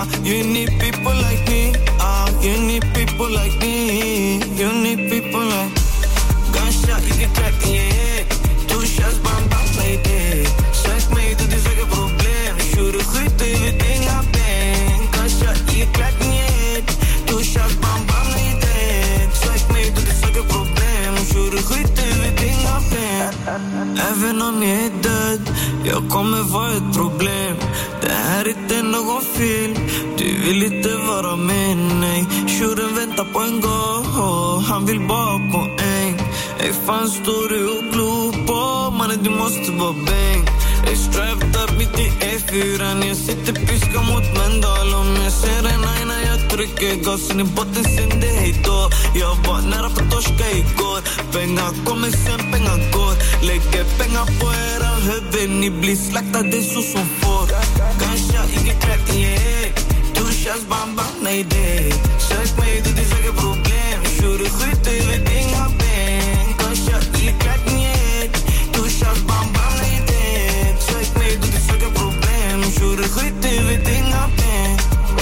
You need people like me. You need people like me. You need people like. Gunshot, you get cracked in your head. 2 shots, bam, bam, like that. Zeg me, dat is echt een probleem. Shoot a goed, everything I bang. Gunshot, you get cracked in your head. 2 shots, bam, bam, like that. Zeg me, dat is echt een probleem. Shoot a goed, everything I bang. Even om je död. Jag kommer vara ett problem. Det här är inte någon film. Du vill inte vara med, nej. Tjuren väntar på en gång. Han vill bara poäng. Ey, fan står du och glor på? Mannen, du måste vara bäng. Ey, strapped up mitt i E4. Jag sitter piska mot Mendal. Om jag ser en aina, jag trycker gasen i botten, sen det hej då. Jag var nära på torska igår. Pengar kommer sen, pengar går. Lägger pengar på era huvud. Ni blir slaktade så som får. Gunshot, you get cracked in your head. 2 shots, bam, bam, nej det. Sök mig, det är säkert problem. Shoot a skit, everything I bang. Gunshot, you get cracked in your head. 2 shots, bam, bam, nej det. Sök mig, det är säkert problem. Shoot a skit, everything I bang.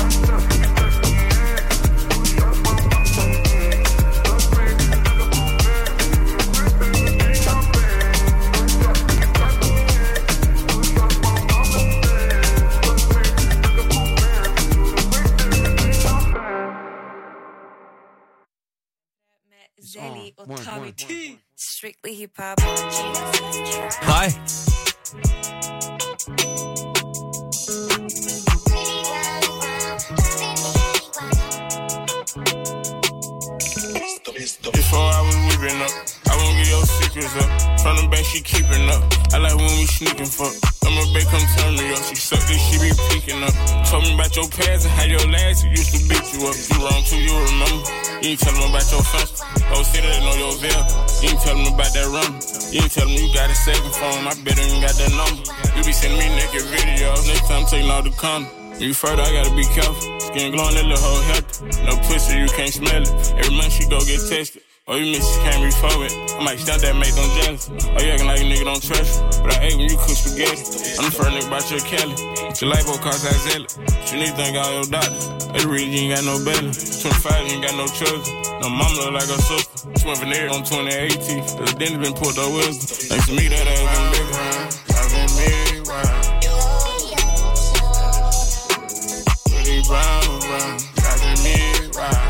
Zelly och Tommy T. Strictly hip hop. Hi. Before I was whipping up, I won't get your secrets up. From the back, she keeping up. I like when we sneaking fuck. I'm a babe, come turn me up. She suck this, she be peeking up. Told me about your past and how your last used to beat you up. You wrong too, you remember. You ain't tell them about your fence. Oh, see that know your veil. You ain't tell them about that rum. You ain't tell them you got a second phone. I bet you ain't got that number. You be sending me naked videos. Next time, taking all the condom. You further, I gotta be careful. Skin glowing, that little hoe healthy. No pussy, you can't smell it. Every month she go get tested. Oh, you miss, you can't refill it. I might stop that, make them jealous. Oh, you acting like a nigga don't trust you. But I hate when you cook spaghetti. I'm the first nigga about your Kelly. Your lipo cost I sell it. You need to thank all your doctors. That's the reason you ain't got no belly. 25, you ain't got no children. No mama look like her sister. Swim veneer on 2018. The dentist been pulled up wisdom. Thanks to me, that ass been bigger. I've been married, wow. Brown, driving me right.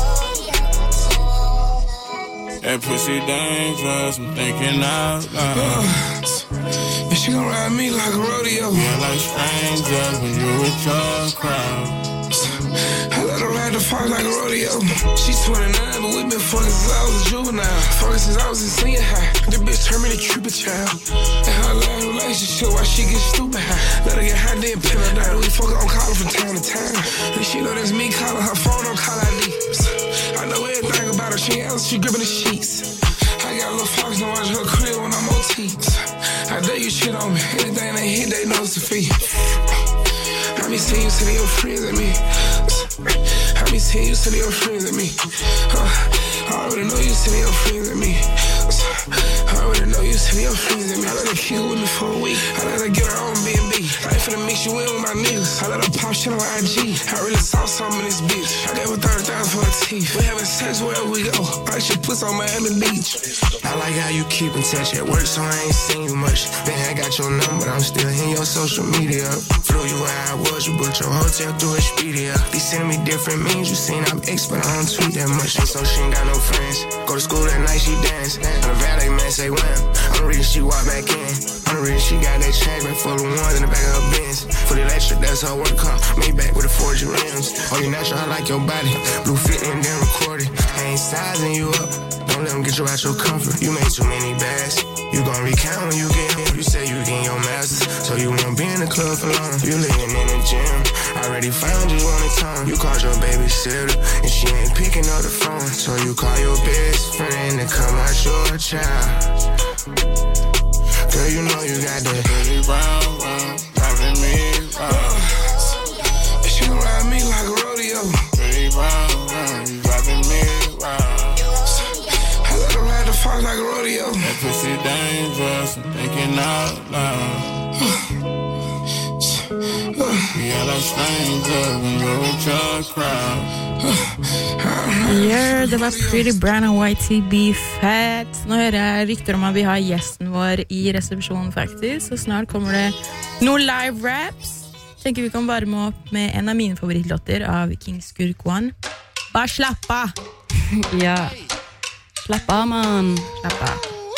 That pussy dangerous, I'm thinking out loud. And she gon' ride me like a rodeo. Yeah, like strangers when you with your crowd. I let her ride the fox like a rodeo. She's 29, but we been fucking since I was a juvenile. Fucking since I was in senior high. This bitch turned me to Cupid child. And her last relationship, why she get stupid high. Let her get high, then pin her down. We fucking on call her from time to time. And she know that's me calling her phone on call ID. I know everything about her. She ain't else, she gripping the sheets. I got a little fox to watch her crib when I'm OTs. I dare you shit on me. Anything they hit, they know it's the fee. I be seeing you sending your friends at me. I be seeing you sending your friends at me. I already know you sending your friends at me. I already know you sending your friends at me. I let her kill with me for a week. I let her get her own B&B. I ain't finna mix you in with my niggas. I let her pop shit on IG. I really saw something in this bitch. I gave her 30,000 for her teeth. We having sex wherever we go. I should put on Miami Beach. I like how you keep in touch at work, so I ain't seen you much. Then I got your number, I'm still in your social media. Flew you where I was, you booked your hotel through Expedia. They send me different memes, you seen I'm ex, but I don't tweet that much. And so she ain't got no friends. Go to school that night, she dance. On the valet man say wham. I'm the reason she walk back in. I'm the reason she got that change, been full of ones in the back of her Benz. For the electric, that's her work car. Made back with the 4G rims. Oh, you natural, I like your body. Blue fit and then recorded. I ain't sizing you up. Don't let them get you out your comfort. You made too many bags. You gon' recount when you get in. You say you getting your masters, so you won't be in the club for long. You living in the gym. I already found you on the tongue. You called your babysitter, and she ain't picking up the phone. So you call your best friend to come out your child. Girl, you know you got that pretty brown, driving me round. She gon' ride me like a rodeo. Pretty brown, you driving me round. Fox like a rodeo. That pussy dangerous, I'm thinking out loud. Yeah, like stranger when you're just crowd. Yeah, det var Pretty Brown og YTB Fat. Nå hører jeg rykter om at vi har gjesten vår i resepsjonen faktisk, så snart kommer det noen live raps. Tenker vi kan varme opp med en av mine favorittlåter av King Skurk One. Bare slapp av! Ja. Slapp av, man. Slapp av.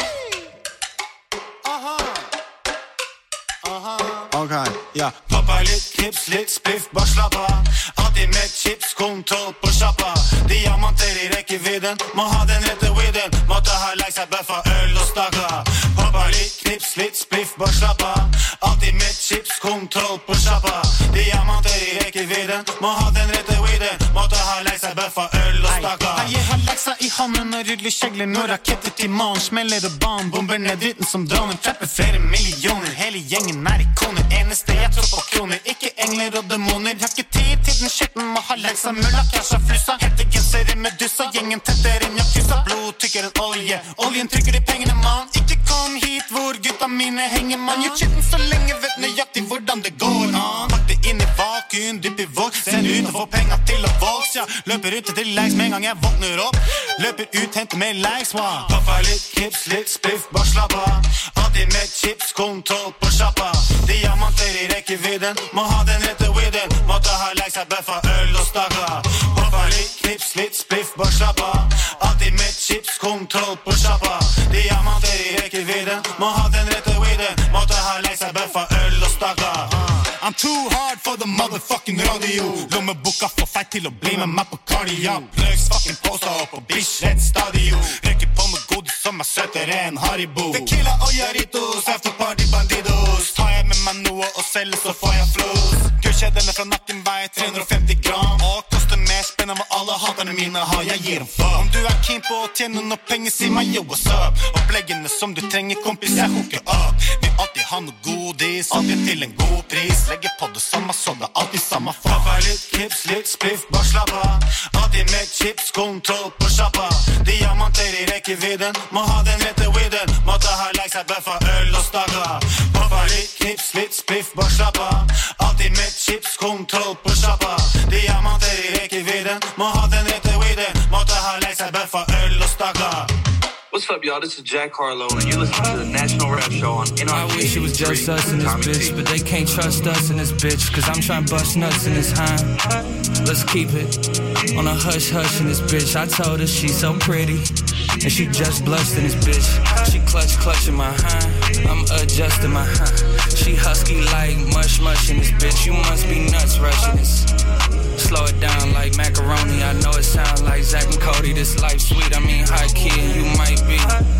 Okay, ja. Pappa litt knips, litt spliff, bare slapp av. Alltid med chips, kontroll på sjappa. Diamanter i rekkevidden, må ha den rette widden. Måtte ha lagt seg bøffa, øl og stakka. Pappa litt knips, litt spliff, bare slapp av. Alltid med chips, kontroll på sjappa. Diamanter i rekkevidden, må ha den rette widden. Måtte ha lagt seg bøffa, øl og stakka. Jeg har lagt seg i hånden og rydler kjegler. Når raketter til morgen, smeller og barn. Bomber ned dritten som dronen. Trapper flere millioner, hele gjengen er ikoner. Eneste jeg tror på kroner, ikke engler og demoner. Har ikke tid til den skitten, må ha lagt seg mulla. Kasha flusa, hette genser i medusa. Gjengen tetter inn jakusa, blod tykker en olje. Oljen trykker de pengene, man. Ikke kom hit hvor gutta mine henger, man. Gjør skitten så lenge, vet nøyaktig hvordan det går an. Pakk det inn i vakuum, dypp i våg. Send ut og få penger til å vokse, ja. Løper ut til likes med en gang jeg våkner opp. Løper ut, henter med likes, wow. Pappa litt kips, litt spliff, bare slapp av. Alltid med chips, kontroll på sjappa. Diamanter i rekkevidden, må ha den rette widden. Måtte ha lagt seg bøffa, øl og stakka. Pappa litt knips, litt spliff, bare slapp av. Alltid med chips, kontroll på sjappa. Diamanter i rekkevidden, må ha den rette widden. Måtte ha lagt seg bøffa, øl og stakka. I'm too hard for the motherfucking radio. Lommeboka for feit til å bli med meg på cardio. Plugs fucking poster opp på bitch, rett stadio. Rekker på med godis som er søtere enn Haribo. Tequila og Jarritos, afterparty bandidos. Tar jeg med meg noe og selger så får jeg flus. Gørkjedene fra nakken veier 350 gram. Og koster mer spenn enn hva alle haterne mine har. Jeg gir en fuck. Om du er keen på å tjene noe penger, si meg yo, what's up. Oppleggene som du trenger, kompis, jeg hooker up. Vi alltid har noe godis, alltid til en god pris. Legger på det samme, så det er alltid samme faen. Pappa litt kips, litt spliff, bare slapp av. Alltid med chips, kontroll på sjappa. Diamanter i rekkevidden, må ha den rette widden. Måtte ha lagt seg bøffa, øl og stakka. Pappa litt kips, litt spliff, bare slapp av. Alltid med chips, kontroll på sjappa. Diamanter i rekkevidden, må ha den rette widden. Måtte ha lagt seg bøffa, øl og stakka. What's up, y'all? This is Jack Harlow, and you're listening to the National Rap Show on NRK. I wish it was just us in this bitch, but they can't trust us in this bitch, cause I'm trying to bust nuts in this hind. Let's keep it on a hush-hush in this bitch. I told her she's so pretty, and she just blushed in this bitch. She clutching my hind, I'm adjusting my hind. She husky like mush in this bitch. You must be nuts rushing this. Slow it down like macaroni. I know it sounds like Zach and Cody. This life sweet, I mean high key, and you might be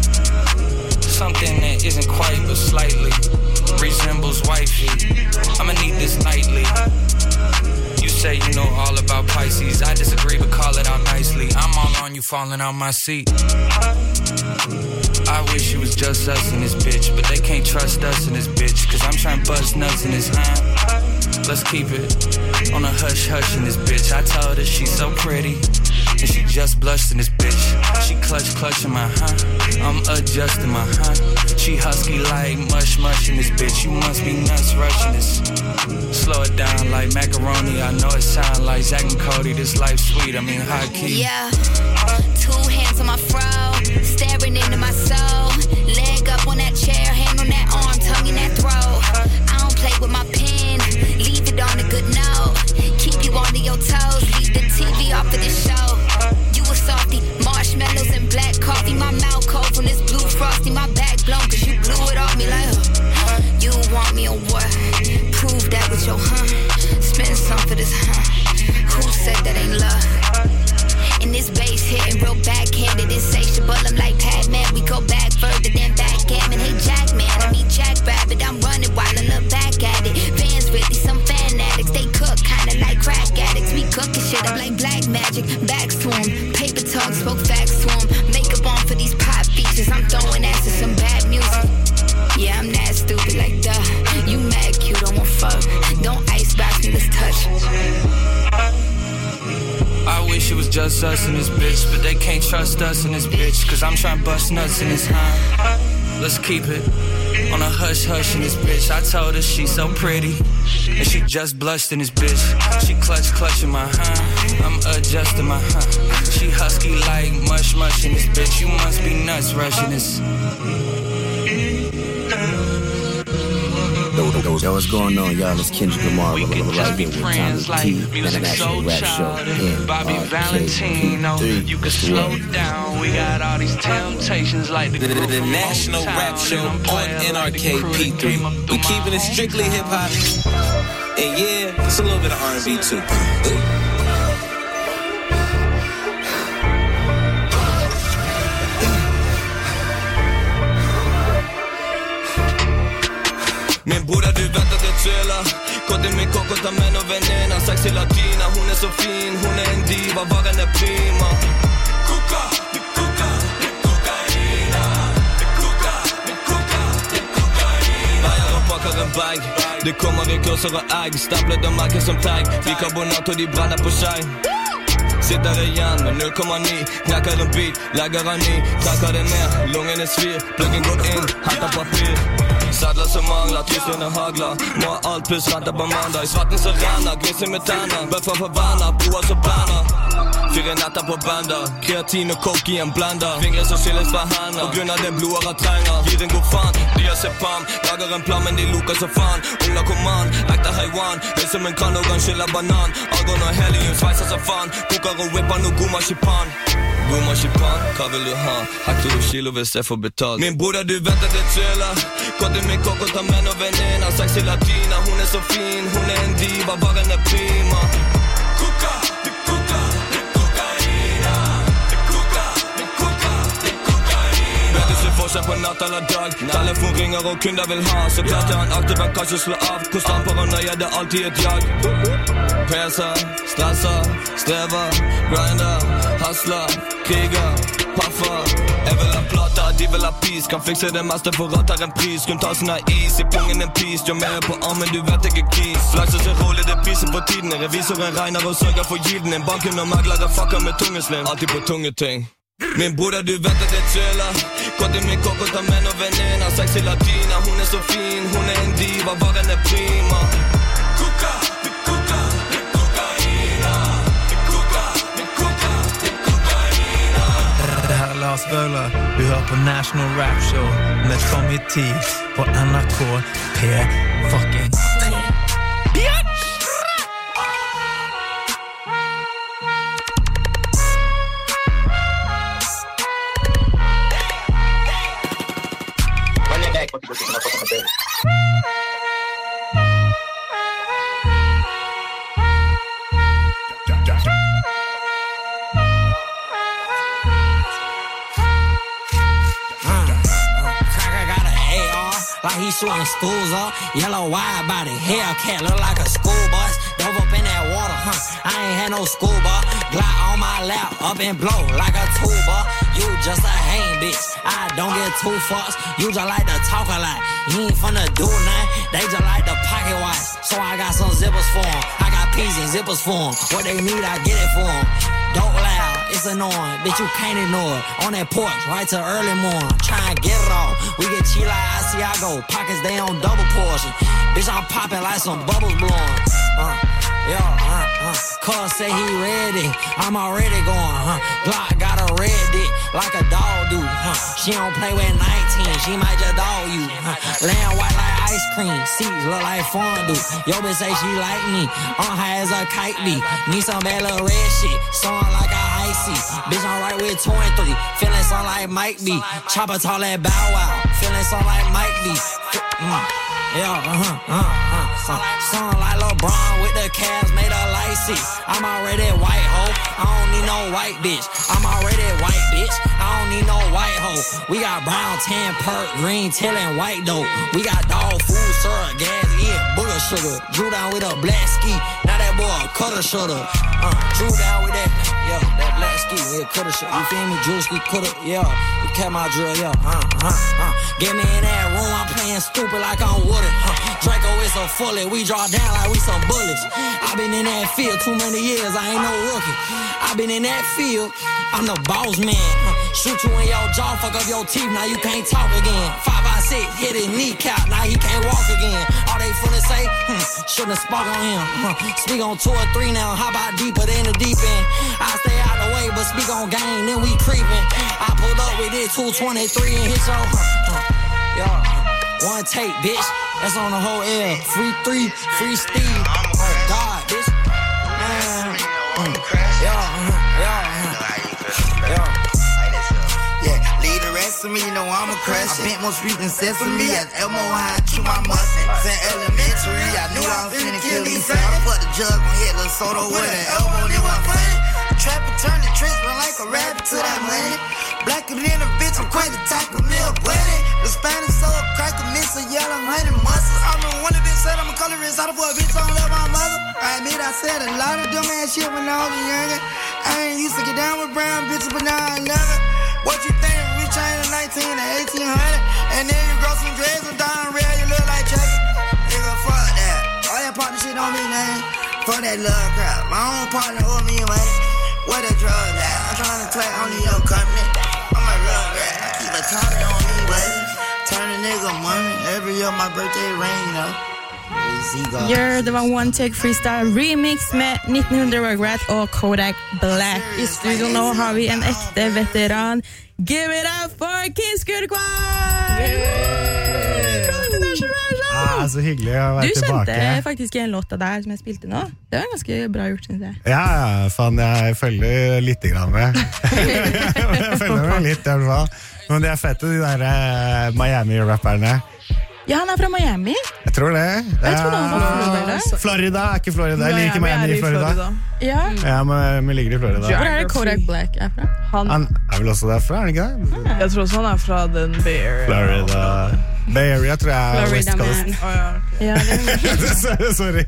something that isn't quite but slightly resembles wifey. I'ma need this nightly. You say you know all about Pisces, I disagree but call it out nicely. I'm all on you falling out my seat. I wish it was just us in this bitch, but they can't trust us in this bitch, cause I'm trying to bust nuts in this hind. Let's keep it on a hush-hush in this bitch. I told her she's so pretty, and she just blushed in this bitch. She clutching my hind, I'm adjusting my hind. She husky like mush in this bitch. You must be nuts rushing this. Slow it down like macaroni. I know it sound like Zach and Cody. This life sweet, I mean high key. Yeah, 2 hands on my fro, staring into my soul. Leg up on that chair, hand on that arm, tongue in that throat. I don't play with my pen, leave it on a good note. Keep you on your toes, leave the TV off of the show. You a softy, marshmallows and black coffee. My mouth cold from this blue frosty. My back blown cause you blew it off me like you want me or what? Prove that with your spend some for this Who said that ain't love? And this bass hitting real backhanded, insatiable. I'm like Pac-Man, we go back further than backgammon. Hey Jackman, I mean Jackrabbit. I'm running while I look back at it. Fans really some fan addicts. They cook kinda like crack addicts. We cooking shit up like black magic. Backs to 'em, paper talk, spoke facts to 'em. Makeup on for these pop features. I'm throwing ass to some bad music. Yeah, I'm that stupid like duh. You mad cute, don't want fuck. Don't icebox me, let's touch. I wish it was just us in this bitch, but they can't trust us in this bitch, cause I'm trying to bust nuts in this hind. Let's keep it On a hush-hush in this bitch. I told her she's so pretty, and she just blushed in this bitch. She clutching my I'm adjusting my She husky like mush in this bitch. You must be nuts rushing this. Yo, what's going on, y'all? It's Kendrick Lamar right here with Tommy T, International Rap Show. Bobby Valentino, you can slow down. We got all these temptations like the National Rap Show on NRK P3. We keeping it strictly hip hop, and yeah, it's a little bit of R&B too. Min bror, du väntar till trela. Kott i min kock och ta män och vännerna. Sexy latina, hon är så fin. Hon är en diva, varan är prima. Kuka, det kuka, det kokaina. Det kuka, det kuka, det kokaina. När jag packar en bag, det kommer i kurser och ägg. Staplade marker som tagg. Vi karbonat och de bränner på sig. Sitter igen med 0,9. Knackar en bit, lägger en ny. Tackar det ner, lungen är svir. Pluggen går in, hattar papir. Sadlar som manglar, tysten är haglar. Må allt plus ranta på måndag. I svarten så rannar, grisen med tannar. Böffar förvannar, broar så bannar. 4 natter på banda, kreatin och coke i en blanda. Fingrar som chillens för handen. På grund av den blåa trängar. Giren går fan, det gör sig pam. Lagar en plan men det lokar så fan. Unga kommand, äkta haiwan. Det är som en kan och en chilla banan. Ögon och helium, svajsar så fan. Kokar och whippar och god marsipan. God marsipan, vad vill du ha? Haktor och kilo vill se få betalt. Min broder, du väntar till trela. Kott i min kock och ta män och vännerna. Sexy latina, hon är så fin. Hon är en diva, varan är prima. Kuka, det kuka, det kokaina. Det kuka, det kuka, det kokaina. Bättre sig forsa på natt alla dag. Telefon ringer och kunder vill ha. Så klart jag en aktiv, jag kanske slå av. Konstant paranoia, det är alltid ett jag. Pressa, stressa, sträva, grinda, hustla, kriga, paffa. Jag vill ha plata, de vill ha peace. Kan fixa det mesta för att ta en pris. Kun ta såna is, i pungen en pis. Jag med på armen, du vet jag är kis. Slags så roligt, det priser på tiden. Revisoren regnar och sörjar för gilden. Banken och maglare fuckar med tungesläm. Alltid på tungeting. Min broder, du vet att det trela. Kott i min kock och ta män och vännerna. Sexy latina, hon är så fin. Hon är en diva, varan är prima. Kuka, det kuka, det kokaina. Det kuka, det kuka, det kokaina. Det här är Lars Wöhler. Du hör på National Rap Show med Tommy T på NRK P3. Like he shooting schools up. Yellow wide body, Hellcat look like a school bus. Dove up in that water, I ain't had no scuba. Glock on my lap, up and blow like a tuba. You just a hang bitch, I don't get too fucks. You just like to talk a lot, you ain't finna do nothing. They just like to pocket watch, so I got some zippers for them. I got P's and zippers for them. What they need, I get it for them. Don't loud, it's annoying, bitch you can't ignore it. On that porch, right till early morning, try and get it off. We get chill like Asiago, pockets they on double portion. Bitch I'm popping like some bubbles blowing. Cuz say he ready, I'm already going. Glock got a red dick like a dog do. She don't play with 19, she might just dog you. Laying white like ice cream, seats look like fondue. Yo bitch say she like me, on high as a kite be. Need some bad little red shit, song like a icy. Bitch I'm right with 2 and 3, feeling something like Mike B. Chopper tall like Bow Wow, feeling something like Mike B. Song like LeBron with the Cavs made a light seat. I'm already white hoe, I don't need no white bitch. I'm already white bitch, I don't need no white hoe. We got brown, tan, perk, green, teal, and white dope. We got dog food, syrup, gas, booger sugar. Drew down with a black ski, now that that boy a cutter shoulder. Drew down with that, yeah, that black ski, yeah, cutter shoulder. You feel me? Drew ski cutter, yeah. You catch my drill, yeah. Get me in that room, I'm playing stupid like I'm Woody. Draco is a fully, we draw down like we some bullets. I been in that field too many years, I ain't no rookie. I been in that field, I'm the boss man. Shoot you in your jaw, fuck up your teeth, now you can't talk again. 5-6, hit his kneecap, now he can't walk again. All they finna say, shouldn't have spoke on him. Speak on 2 or 3 now, how about deeper than the deep end? I stay out the way, but speak on game, then we creepin'. I pulled up with it 223 and hit your, one take, bitch. That's on the whole L. Free 3, free Steve. Oh God, bitch. Leave the rest of me, you know I'm a crush. I bent more street than sesame. As Elmo high, chew my mustard. Since elementary, I knew I was finna kill these son. I put the jug on Hitler Soto with an elbow, they want funny. The trapper turned the tricks, run like a rabbit to that money. Blacker than a bitch, I'm quite the type of meal buddy. The Spanish soul, crack a miss, a yellow honey mustard. I'm the one that been said I'm a colorist. Out of a bitch, I don't love my mother. I admit I said a lot of dumb ass shit when I was younger. I ain't used to get down with brown bitches, but now I love it. What you think? We changed 19 to 1800, and then you grow some dreads and down real, you look like Chucky. Nigga, fuck that. All that partner shit on me, man. Fuck that love crap. My own partner owe me money. What a drug that? I'm trying to twat on your company. I'm a real rat. I keep a target on me, buddy. Turn a nigga money. Every year my birthday ring, you know. Det var One Take Freestyle Remix med 1900 Rugrat og Kodak Black. I studio nå har vi en ekte veteran. Give it up for Kiss Kurkvar! Så hyggelig å være tilbake. Du kjente faktisk en låt av der som jeg spilte nå. Det var ganske bra gjort, synes jeg. Ja, faen, jeg følger litt grann med. Jeg følger meg litt, i hvert fall. Men det fette, de der Miami-rapperne. Ja, han fra Miami. Jeg tror det. Jeg tror han fra Florida. Florida, ikke Florida. Jeg liker Miami i Florida. Ja, men vi ligger i Florida. Hvor Kodak Black fra? Han vel også derfra, det ikke det? Jeg tror også han fra den Bay Area. Florida. Bay Area tror jeg Florida West Coast. Ja, Sorry.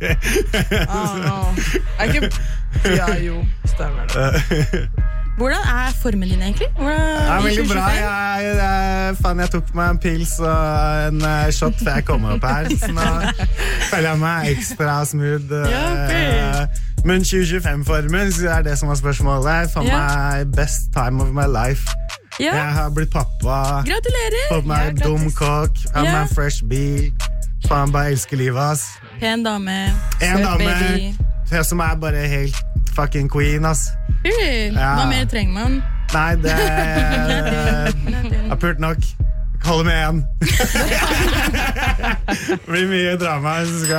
Ja, jo, stemmer det. Hvordan formen din egentlig? Veldig bra. Jeg tok meg en pils og en shot før jeg kom opp her, så nå føler jeg meg ekstra smooth. Men 2025-formen, så det det som var spørsmålet. For meg best time of my life. Jeg har blitt pappa. Gratulerer! Fått meg dum kokk, har meg en fresh bil. Faen, bare elsker livet, ass. Pen dame. En dame. Som bare helt fucking queen, ass. Hva mer trenger man? Nei, det har pult nok. Holder med en. Det blir mye drama.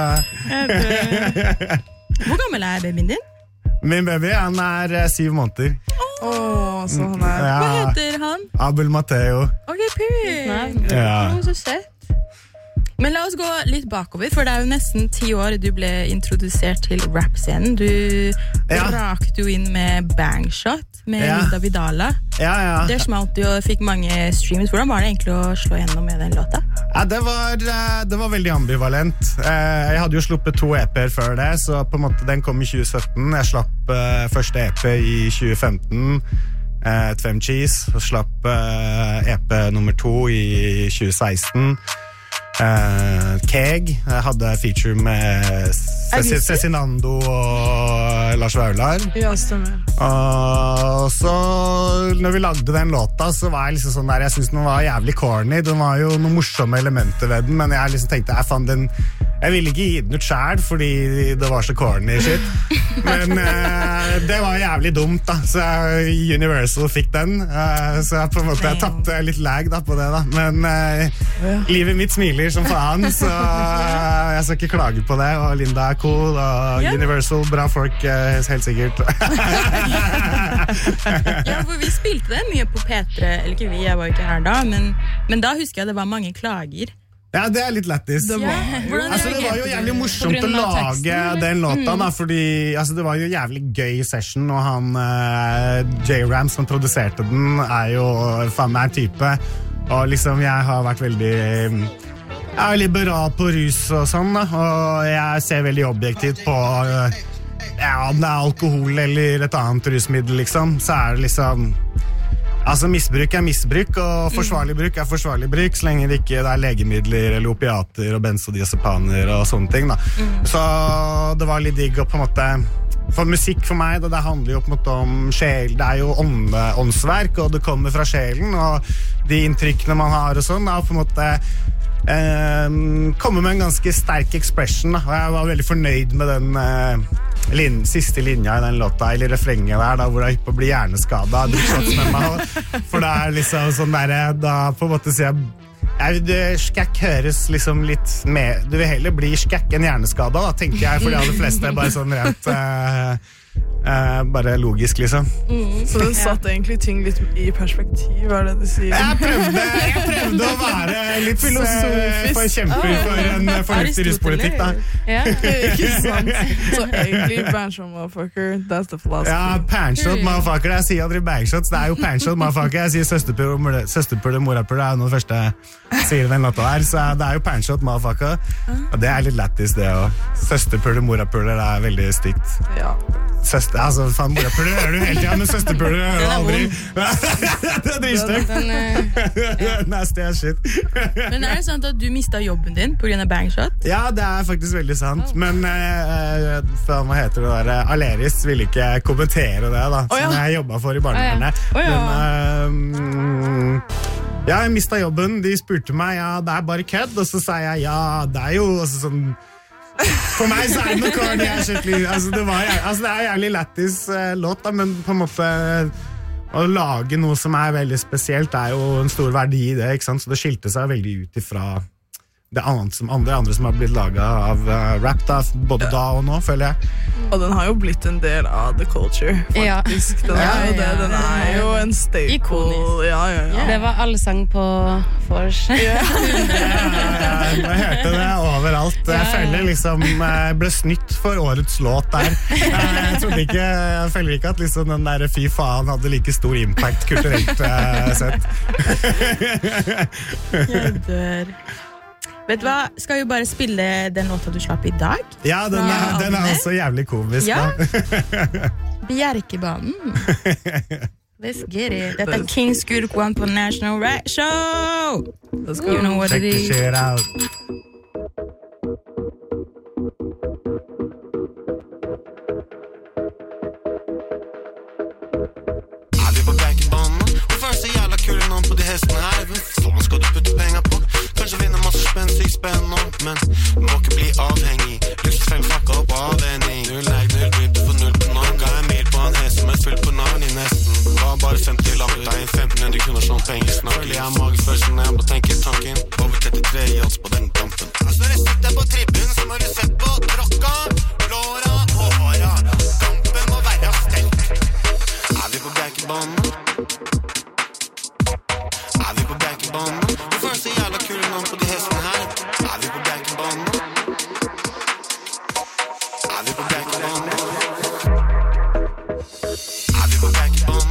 Hvor gammel babyen din? Min baby, han 7 måneder. Så han Hva heter han? Abel Matteo. Ok, period. Så sett. Men la oss gå litt bakover, for det jo nesten 10 år du ble introdusert til rap-scenen. Du rakte jo inn med Bangshot med Linda Vidala. Det smalt jo og fikk mange streams. Hvordan var det egentlig å slå gjennom med den låta? Det var veldig ambivalent. Jeg hadde jo sluppet 2 EP-er før det, så på en måte den kom i 2017. Jeg slapp første EP i 2015. Fem Cheese, og slapp EP nummer 2 i 2016. Keg, jeg hadde feature med Cezinando og Lars Vaular. Ja, stemmer. Og så når vi lagde den låta, så var jeg liksom sånn der, jeg synes den var jævlig corny. Den var jo noen morsomme elementer ved den, men jeg liksom tenkte, jeg ville ikke gi den ut selv, fordi det var så corny shit. Men det var jævlig dumt da, så Universal fikk den, så jeg på en måte tappte litt lag da på det da. Men livet mitt smiler som faen, så jeg skal ikke klage på det, og Linda cool, og Universal, bra folk, helt sikkert. Ja, for vi spilte det mye på P3, eller ikke vi, jeg var jo ikke her da, men da husker jeg det var mange klager. Ja, det litt lettis. Det var jo jævlig morsomt å lage den låta da, fordi det var jo jævlig gøy session, og han J-Ram som produserte den jo faen meg en type, og liksom jeg har vært veldig liberal på rus og sånn da, og jeg ser veldig objektivt på om det alkohol eller et annet rusmiddel, liksom, så det liksom altså misbruk misbruk, og forsvarlig bruk forsvarlig bruk, så lenge det ikke det legemidler eller opiater og benzodiazepaner og sånne ting da. Så det var litt digg å på en måte for musikk for meg, det handler jo på en måte om sjel, det jo åndsverk, og det kommer fra sjelen, og de inntrykkene man har og sånn, på en måte kommer med en ganske sterk expression da. Og jeg var veldig fornøyd med den siste linja i den låta, eller refrenget der, da, hvor det ikke blir hjerneskadet med meg, for det liksom sånn der, da på en måte sier jeg skakk høres liksom litt med, du vil heller bli skakk enn hjerneskadet da, tenker jeg, for de aller fleste bare sånn rent bare logisk liksom. Så den satte egentlig ting litt i perspektiv, det du sier? Jeg prøvde å være litt filosofisk for kjemper for en fornuftig ruspolitikk da. Ja, ikke sant? Så egentlig Bangshot Motherfucker, that's the philosophy. Ja, Bangshot Motherfucker, jeg sier aldri Bangshots, det jo Bangshot Motherfucker, jeg sier søsterpul og morapul, det noe første jeg sier i den låta der, så det jo Bangshot Motherfucker, og det litt lættis det også. Søsterpul og morapul, det veldig stygt. Ja. Søster, altså, faen, morapuler hører du hele tiden, men søsterpuler hører du aldri. Det dritstygt. Nasty as shit. Men det sant at du mistet jobben din på grunn av Bangshot? Ja, det faktisk veldig sant. Men, hva heter det der? Aleris ville ikke kommentere det, da, som jeg jobbet for i barnevernet. Men, ja, jeg mistet jobben. De spurte meg, ja, det bare kødd, og så sa jeg, ja, det jo altså, sånn for meg så det noe corny altså, det jævlig lættis låt da, men på en måte å lage noe som veldig spesielt jo en stor verdi i det, ikke sant? Så det skilte seg veldig ut ifra det andre som har blitt laget av rap da, både da og nå, føler jeg. Og den har jo blitt en del av the culture, faktisk. Den jo det, den jo en staple. Ikonisk. Ja. Det var alle sang på Fors. Jeg hørte det overalt. Jeg føler liksom, ble snytt for årets låt der. Jeg føler ikke at liksom den der fy faen hadde like stor impact kulturelt sett. Jeg dør. Vet du hva? Skal vi bare spille den låta du slapp i dag? Ja, den også jævlig komisk. Ja. Bjerkebanen. Let's get it. Dette King Skurk One på National Rap Show. Let's go. You know what Check the shit out. Vi på Bjerkebanen, og først jævla kule navn på de hestene her. Hvem faen skal du putte penger på? Kanskje vinner masse spenn, sykt spenn nå, men du må ikke bli avhengig. Luksusfem fucka opp avvenning. Null leg, null bryt, du får 0 på navn. Ga en mil på en hest som full på navn i nesten. Var bare 50 lamper, deg 1500 kroner sånn penger snart. Føler jeg magefølelsen når jeg må tenke tanken. Over 33 i alt på den dampen. Altså når jeg sitter på tribunen, så må du sett på tråkka, låra og håra. Kampen må være stelt. Vi på Bjerkebanen? Vi på Bjerkebanen? Du får så jævla kule navn på de hestene her. Vi på Bjerkebanen? Vi på Bjerkebanen? Vi på Bjerkebanen?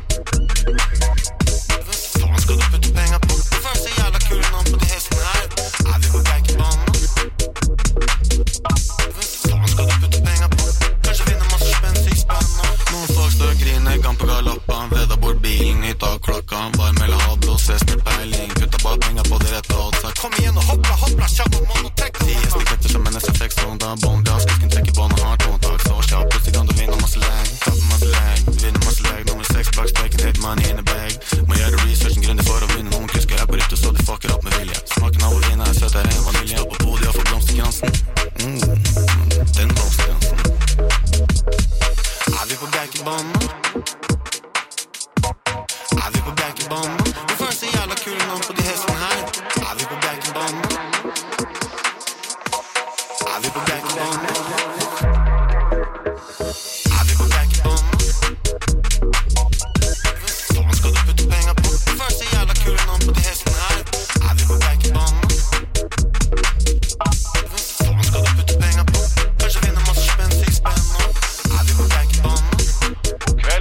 Hva faen skal du putte penger på? Du får så jævla kule navn på de hestene her. Vi på Bjerkebanen? Hva faen skal du putte penger på? Kanskje vinner masse spenn, sykt spenn nå. Noen folk står og griner, gamper galoppa. Veda bort bilen, hytta og klokka. Bare mellom hadblås, med peiling. Putta bare penger på det rette odds. Kom igjen og hoppla, kjapp og mån og trekk. De esteketter som en SFX, da bånd. Da skal kunne trekke bånd og hardt håndtak. Så kjapp, plutselig kan du vinne masse leg. Tappe masse leg, du vinner masse leg. Nummer 6 bak streken, hate money in a bag. Må gjøre researchen grundig for å vinne. Noen kusker på rytte, så de fucker opp med vilje. Smaken av å vinne søtere enn vanilje. På podiet og for blomsterkransen. Den blomsterkransen. Vi på Bjerkebanen? Vi på Bjerkebanen? Du får så jævla kule navn på de hestene her. Vi på Bjerkebanen? Vi på Bjerkebanen? Vi på Bjerkebanen? Hva faen skal du putte penger på? Du får så jævla kule navn på de hestene her. Vi på Bjerkebanen? Hva faen skal du putte penger på? Kanskje vinner masse spenn, sykt spenn nå. Vi på Bjerkebanen?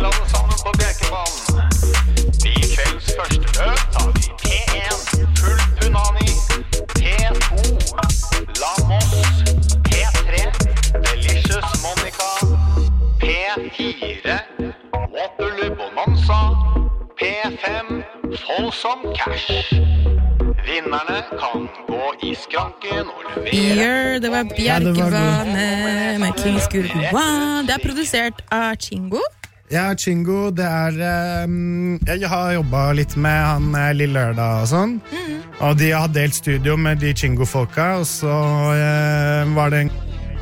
P4 Waterloo Bonanza P5 Folsom Cash Vinnerne kan gå I skranken og levere Det var Bjerkebane med King Skurkwan. Det produsert av Chingo. Ja, Chingo, det jeg har jobbet litt med han Lille Lørdag og sånn. Og de har delt studio med de Chingo-folka, og så var det en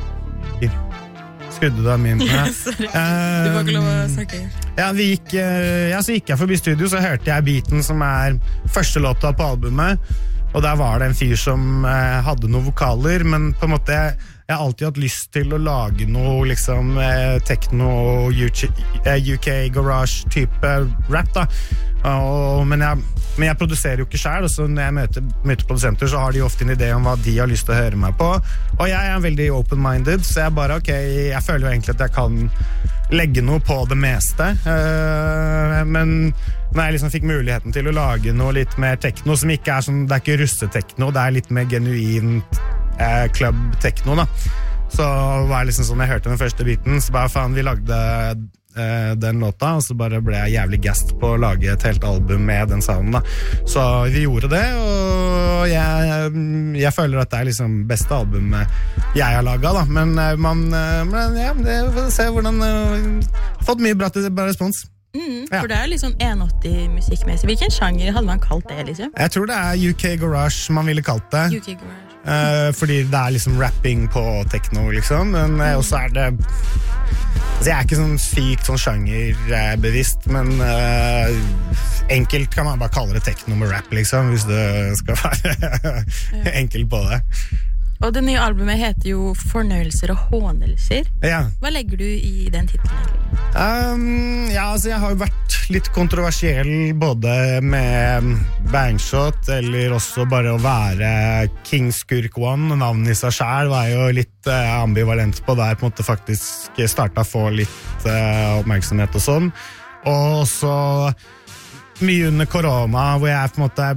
skudde da min. Sorry, du får ikke lov å snakke. Ja, så gikk jeg forbi studio, så hørte jeg beaten som første låta på albumet, og der var det en fyr som hadde noen vokaler, men på en måte jeg har alltid hatt lyst til å lage noe liksom techno, UK garage type rap da. Men jeg produserer jo ikke selv, og så når jeg møter produsenter så har de ofte en idé om hva de har lyst til å høre meg på, og jeg veldig open-minded, så jeg bare jeg føler jo egentlig at jeg kan legge noe på det meste, men når jeg liksom fikk muligheten til å lage noe litt mer techno, som ikke sånn, det ikke russetekno, det litt mer genuint club-tekno da, så var det liksom sånn jeg hørte den første biten, så bare faen, vi lagde den låta, og så bare ble jeg jævlig gassed på å lage et helt album med den sounden da, så vi gjorde det, og jeg føler at det liksom beste albumet jeg har laget da, men ja, det får se hvordan fått mye bra respons. For det litt sånn 180 musikkmessig. Hvilken sjanger hadde man kalt det, liksom? Jeg tror det UK Garage man ville kalt det. UK Garage. Fordi det liksom rapping på techno, liksom. Men også det altså, jeg ikke sånn sykt sånn sjangerbevisst, men enkelt kan man bare kalle det techno med rap, liksom, hvis det skal være enkelt på det. Og det nye albumet heter jo Fornøyelser og hånelser. Ja. Hva legger du I den titlen? Ja, altså jeg har jo vært litt kontroversiell både med Bangshot eller også bare å være King Skurkwan. Navnet I seg selv var jo litt ambivalent på der på en måte faktisk startet å få litt oppmerksomhet og sånn. Og så mye under korona hvor jeg på en måte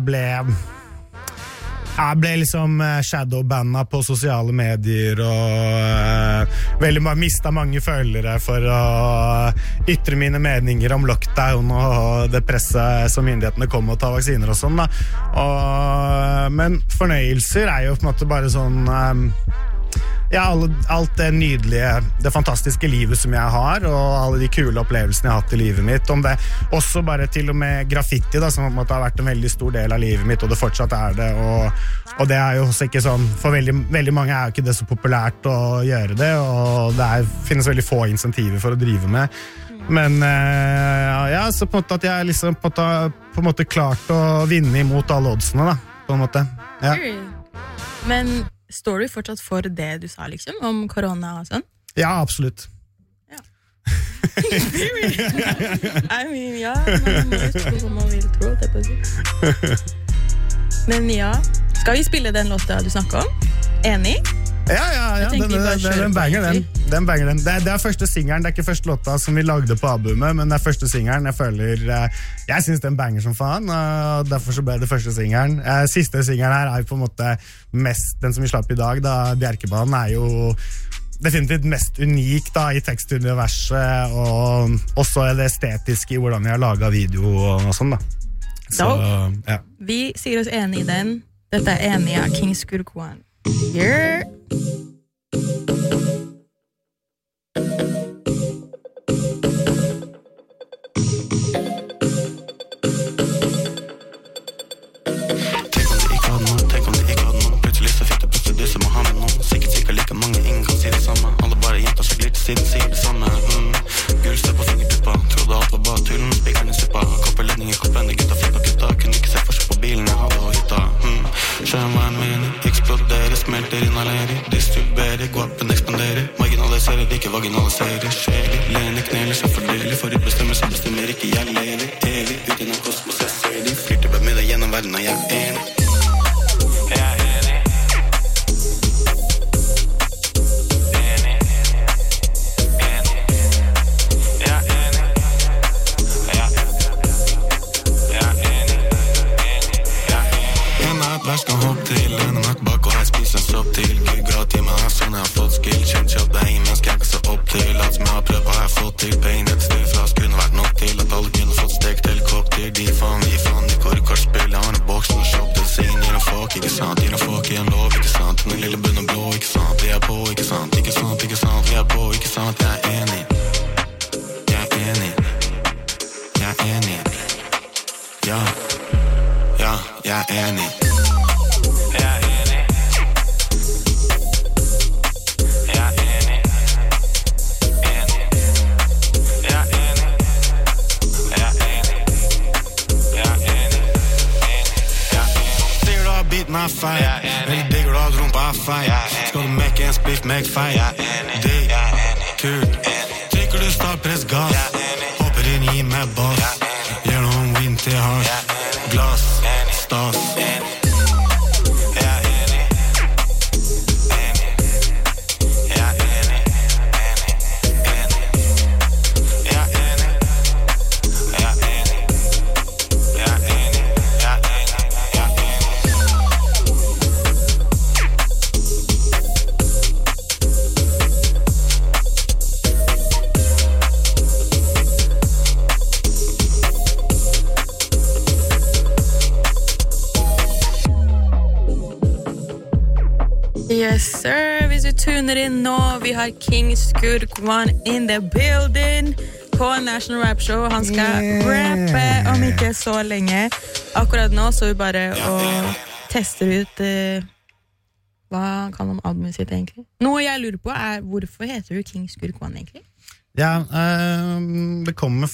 jeg ble liksom shadowbanna på sosiale medier og veldig mistet mange følgere for å ytre mine meninger om lockdown og det presset som myndighetene kom og ta vaksiner og sånn da. Men fornøyelser jo på en måte bare sånn ja, alt det nydelige, det fantastiske livet som jeg har, og alle de kule opplevelsene jeg har hatt I livet mitt, om det også bare til og med graffiti da, som måtte ha vært en veldig stor del av livet mitt, og det fortsatt det, og det jo også ikke sånn, for veldig mange jo ikke det så populært å gjøre det, og det finnes veldig få insentiver for å drive med, men ja, så på en måte at jeg liksom på en måte klart å vinne imot alle oddsene da, på en måte, ja. Men står du fortsatt for det du sa liksom, om korona og sånn? Ja, absolutt. Ja. I mean, ja, man vil tro det på seg. Men ja, skal vi spille den låta du snakker om? Enig? Ja, den banger den. Den banger den. Det første singeren, det ikke første låta som vi lagde på albumet, men det første singeren, jeg føler, jeg synes den banger som faen, og derfor så ble det første singeren. Siste singeren her jo på en måte mest, den som vi slapp I dag, da Bjerkebanen jo definitivt mest unik da I tekstuniverset, og også det estetiske I hvordan vi har laget video og sånn da. Så, ja. Vi sier oss enig I den. Dette enig av King Skurkwan. Yeah. Siden sier det samme Gullstøp på fingertuppa Trodde alt var bare tullen Spikeren I suppa Kopperledning I koppen Det gutta flippa gutta Kunne ikke se forskjell på bilen Jeg hadde og hytta Skjønner hva jeg mener Eksploderer Smelter inhalerer Distribuerer Guapen ekspanderer Marginaliserer Ikke vaginaliserer Skjeler Lene kneler Seg fordeler For utbestemmelser Bestemmer ikke Jeg lever Evig Uten en kosmos Jeg ser de Flirter bare med deg Gjennom verden Og jeg enig Verst kan hoppe til, lener meg bak og jeg spiser en sopp til Gud ga til meg, sånn jeg har fått skill Kjent kjapt, det ingen mennesker jeg kan se opp til Alt som jeg har prøvd, har jeg fått til Ja, jeg enig. Meg feil, eller digger du at rumpa feil. Skal du mekke en spliff, meg feil. Digg, kult. Trykker du start, press gas. Hopper inn, gi meg bass. Gjør noen vind til hars. Glass, stas. Yes, sir. Hvis du tuner inn nå, vi har King Skurkwan in the building på National Rap Show. Han skal rappe om ikke så lenge. Akkurat nå så vi bare og tester ut hva kan man albumet sitt egentlig? Noe jeg lurer på hvorfor heter du King Skurkwan egentlig? Ja, det kommer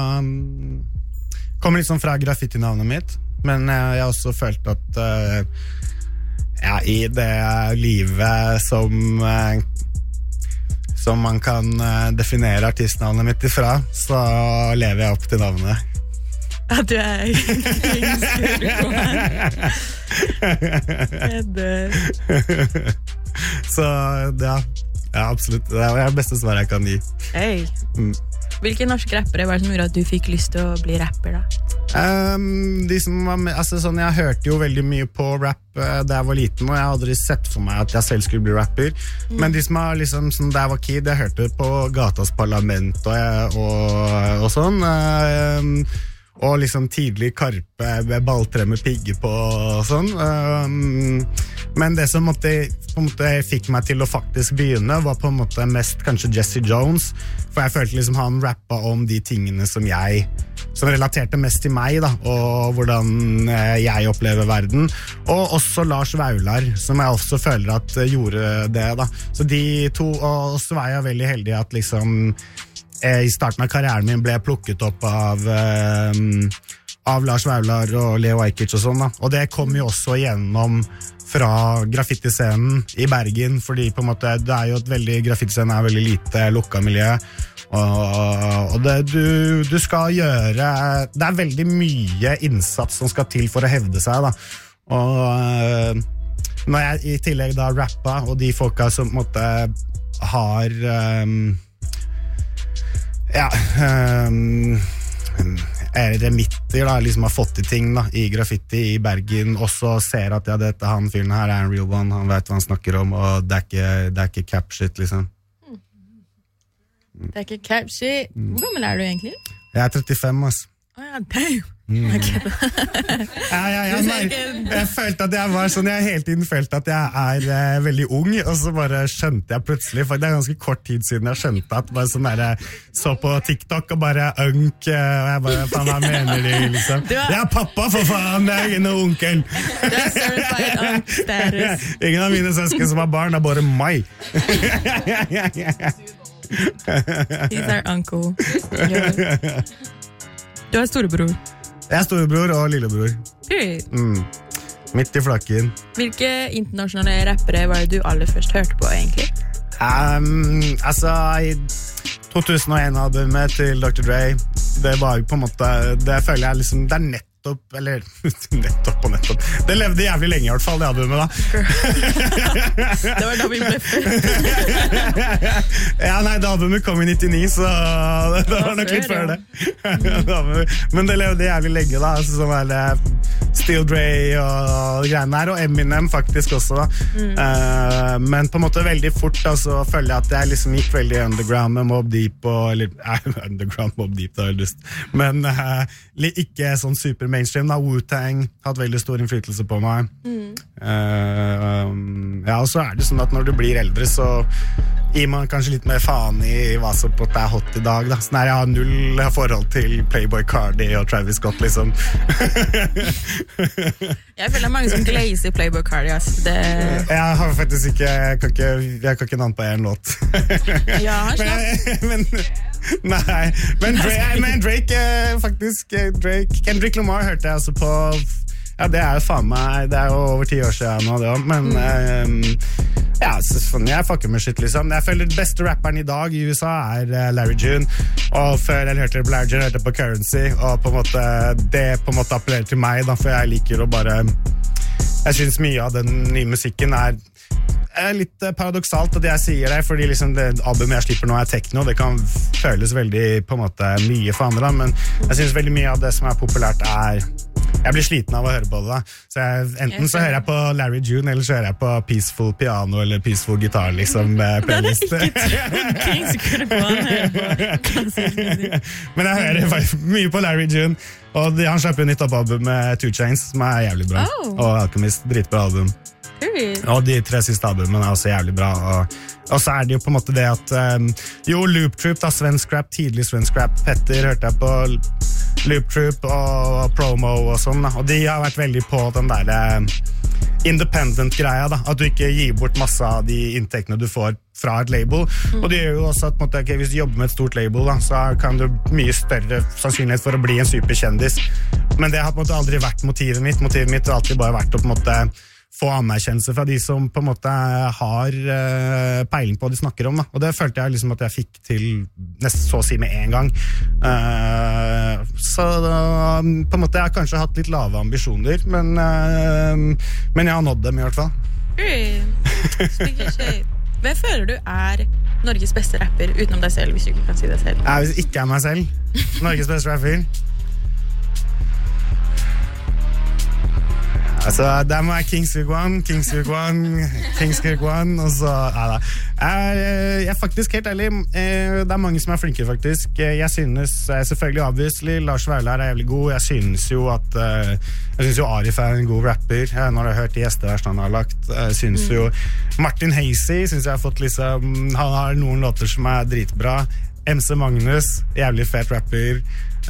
litt sånn fra graffiti-navnet mitt, men jeg har også følt at i det livet som man kan definere artistnavnet mitt ifra, så lever jeg opp til navnet. At du King Skurkwan. Jeg dør. Så ja, absolutt. Det er det beste svaret jeg kan gi. Hei. Hvilke norske rappere var det som gjorde at du fikk lyst til å bli rapper da? De som var med, altså sånn, jeg hørte jo veldig mye på rap da jeg var liten, og jeg hadde aldri sett for meg at jeg selv skulle bli rapper. Men de som var liksom, sånn, da jeg var kid, jeg hørte på Gatas Parlament og sånn, og liksom tidlig Karpe med balltre med pigge på og sånn. Men det som på en måte fikk meg til å faktisk begynne var på en måte mest kanskje Jesse Jones, for jeg følte liksom han rappet om de tingene som relaterte mest til meg da, og hvordan jeg opplever verden, og også Lars Vaular, som jeg også føler at gjorde det da. Så de to, og så var jeg veldig heldig at liksom i starten av karrieren min ble jeg plukket opp av Lars Vaular og Leo Ajkic og sånn da. Og det kom jo også igjennom fra graffitiscenen i Bergen, fordi på en måte graffitiscenen er veldig lite lukka miljø, og det du skal gjøre, det er veldig mye innsats som skal til for å hevde seg da. Og når jeg i tillegg da rappa, og de folka som på en måte har remitter da, liksom har fått til ting da, i graffiti i Bergen, og så ser at dette han fyren her en real one, han vet hva han snakker om, og det er ikke cap shit liksom. Det er ikke cap shit. Hvor gammel er du egentlig? Jeg er 35, ass. Ja, damn. Jeg følte at jeg var sånn, jeg hele tiden følte at jeg er veldig ung, og så bare skjønte jeg plutselig, for det er ganske kort tid siden jeg skjønte at bare sånn der, så på TikTok og bare unk, og jeg bare, faen, hva mener de liksom? Jeg er pappa, for faen, jeg er ikke noe onkel. Du er certified unk status. Ingen av mine søsken som har barn, er bare meg. He's our uncle. Du er storebror. Jeg er storebror og lillebror. Midt i flakken. Hvilke internasjonale rappere var det du aller først hørte på, egentlig? Altså, i 2001-albumet til Dr. Dre, det var jo på en måte, det føler jeg liksom, det er nettopp, eller nettopp. Det levde jævlig lenge i hvert fall, det albumet da. Det var da vi ble født. Ja, nei, det albumet kom i 99, så det var nok litt før det. Men det levde jævlig lenge da, altså, som er det Still Dre og greiene her, og Eminem faktisk også da. Men på en måte veldig fort da, så føler jeg at jeg liksom gikk veldig underground med Mobb Deep, underground Mobb Deep, det var lyst. Men ikke sånn super mainstream da, Wu-Tang hadde veldig stor innflytelse på meg. Ja, og så er det sånn at når du blir eldre, så gir man kanskje litt mer faen I hva som på det hot I dag da. Sånn jeg har null forhold til Playboy Cardi og Travis Scott liksom. Jeg føler mange som glazer Playboy Cardi Jeg har faktisk ikke jeg kan ikke navn på en låt. Ja, men Drake faktisk Kendrick Lamar hørte jeg også på. Ja, det jo faen meg, det jo over 10 år siden nå, det også, men ja, jeg fucker med shit liksom. Jeg føler den beste rapperen I dag I USA Larry June, og før jeg hørte på Larry June, hørte på Currency, og på en måte, det på en måte appellerer til meg da, for jeg liker å bare, jeg synes mye av den nye musikken litt paradoksalt at jeg sier det, fordi liksom det albumet jeg slipper nå techno, det kan føles veldig på en måte mye for andre, men jeg synes veldig mye av det som populært jeg blir sliten av å høre på det da. Så enten så hører jeg på Larry June, eller så hører jeg på Peaceful Piano eller Peaceful Guitar liksom playlist. Men jeg hører mye på Larry June, og han slipper jo nytt album med 2 Chainz, som jævlig bra, og Alchemist, dritbra album. Og de 3 siste albumene også jævlig bra, og så det jo på en måte det at jo, Loop Troop da, svensk rap, tidlig svensk rap, Petter hørte jeg på Loop Troop og Promo og sånn da. Og de har vært veldig på den der independent-greia da, at du ikke gir bort masse av de inntektene du får fra et label, og det gjør jo også at måte, okay, hvis du jobber med et stort label da, så kan du mye større sannsynlighet for å bli en superkjendis, men det har på en måte aldri vært motivet mitt har alltid bare vært å på en måte få anerkjennelse fra de som på en måte har peiling på hva de snakker om da. Og det følte jeg liksom at jeg fikk til nesten så å si med en gang så på en måte jeg har kanskje hatt litt lave ambisjoner men jeg har nådd dem I hvert fall Hvem føler du Norges beste rapper utenom deg selv, hvis du ikke kan si det selv? Hvis det ikke meg selv Norges beste rapper Altså, der må Kingsvik One, og så, jeg faktisk helt ærlig, det mange som flinke faktisk, jeg synes, selvfølgelig obviously, Lars Vaular jævlig god, jeg synes jo Arif en god rapper, når jeg har hørt de gjesteversene han har lagt, jeg synes jo Martin Hazy, synes jeg har fått liksom, han har noen låter som dritbra, MC Magnus, jævlig fet rapper,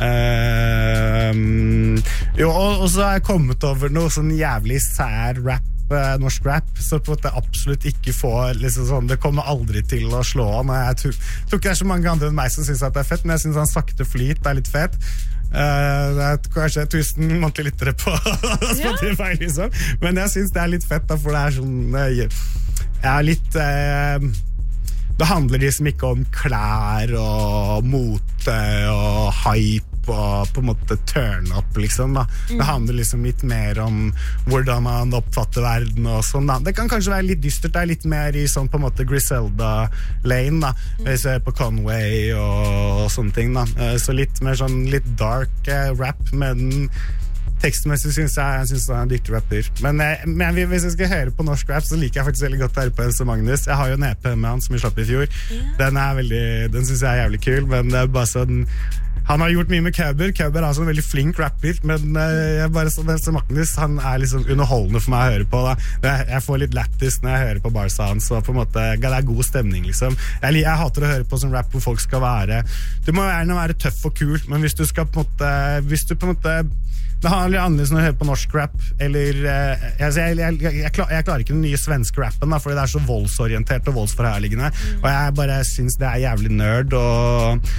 jo, og så har jeg kommet over noe sånn jævlig sær rap, norsk rap, så på at det absolutt ikke får liksom sånn, det kommer aldri til å slå han, og jeg tror ikke så mange andre enn meg som synes at det fett, men jeg synes han sakte flyt litt fett, det kanskje 1000 månedlige lyttere på Spotify liksom, men jeg synes det litt fett da, for det sånn litt det handler liksom ikke om klær og mote og hype og på en måte turn up liksom da. Det handler liksom litt mer om hvordan man oppfatter verden og sånn da. Det kan kanskje være litt dystert, det litt mer I sånn på en måte Griselda Lane da, hvis jeg på Conway og sånne ting da. Så litt mer sånn litt dark rap, men tekstmessig synes jeg han dyktig rapper men hvis jeg skal høre på norsk rap så liker jeg faktisk veldig godt å høre på MC Magnus jeg har jo en EP med han som vi slapp I fjor den synes jeg jævlig kul men det bare sånn han har gjort mye med Køber sånn veldig flink rapper men jeg bare sånn MC Magnus han liksom underholdende for meg å høre på da. Jeg får litt lættis når jeg hører på barsa hans så på en måte det god stemning liksom jeg hater å høre på sånn rap hvor folk skal du må gjerne være tøff og kul men hvis du skal på en måte det handler annerledes når du hører på norsk rap eller jeg klarer ikke den nye svenske rappen da, fordi det så voldsorientert og voldsforherliggende og jeg bare synes det jævlig nerd og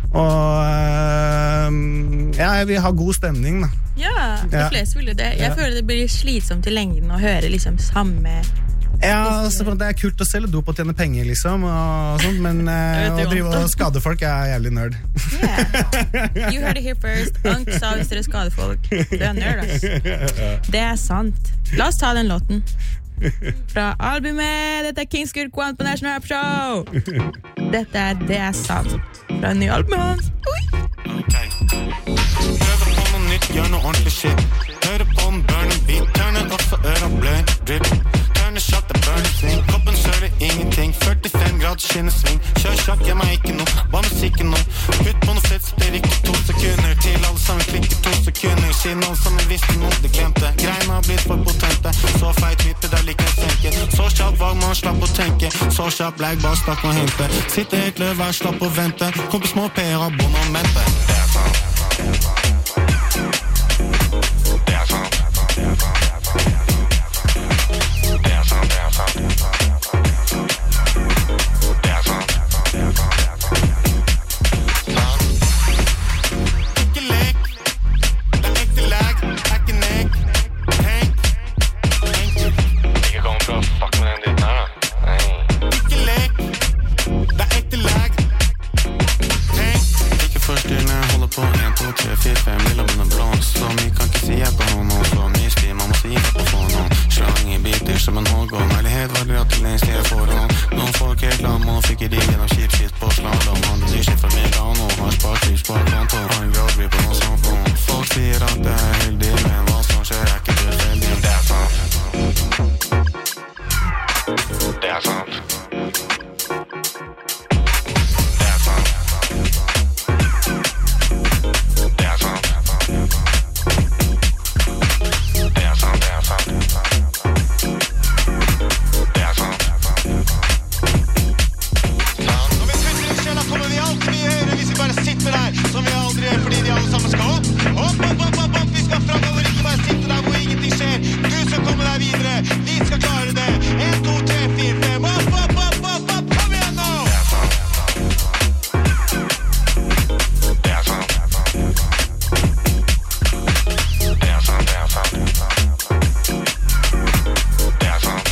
jeg vil ha god stemning da. Ja, de fleste vil jo det jeg føler det blir slitsomt I lengden å høre liksom samme Ja, så det kult å selge dop og tjene penger liksom og sånt, men å drive og skade folk jævlig nerd yeah. You heard it here first Unk sa hvis dere skader folk Du nerd ass Det sant La oss ta den låten Fra albumet Dette Kingsvik One på National Rap Show Dette Det sant Fra en ny album hans Prøver på noe nytt, gjør noe ordentlig shit Hører på en burning beat Turn it off for øra bløy drip Turn it shot, the burning thing Koppen søler ingenting 45 grad skinnesving Kjør sjakk, jeg meg ikke noe Hva musikken nå? Putt på noe fett, spiller ikke 2 sekunder Til alle sammen klikker 2 sekunder Siden alle sammen visste noe, de glemte Greina har blitt for potente Så feit vippe, der liker jeg senke Så kjalt valg, man slapp å tenke Så kjapp leg, bare snakk og hinte. Sitter helt løv, vær slapp og vente. Kompis små Per av bonamente. Det er sant. Det er sant. Det er sant, det er sant. Det er sant. Ikke lek. Det er ekte lag. Er ikke nek. Henk. Ikke kom til å fuck med den ditt her, da. Ikke lek. Det er ekte lag. Henk. Ikke forstyrr når jeg holder på 1, 2, 3, 4, 5 lilla med en blås. Så mye kan ikke si jeg på noen. Så mye stil, man må si jeg på få noen. Slang i biter som en hårgård. Ærlighet var gratuleringst jeg får noen. Noen folk helt lam, og fikk i de gjennom kjip skitt på slalom. Han det nyskift fra Milano, har sparkliv, sparkonto. Har en gradby på noen samfunn. Folk sier at det er heldig, men hva som skjer er ikke tilfeldig. Det er sant. Det er sant. Det er sant. Det er sant. Det er sant, det er sant. Det er sant. Når vi kutter i kjella kommer vi alltid mye høyere hvis vi bare sitter der, som vi aldri gjør fordi de alle sammen skal opp. Opp, opp, opp, opp, opp, vi skal fremover, ikke bare sitte der hvor ingenting skjer. Du skal komme deg videre, vi skal klare det. 1, 2, 3, 4, 5, opp, opp, opp, opp, opp, kom igjen nå! Det er sant. Det er sant. Det er sant, det er sant. Det er sant.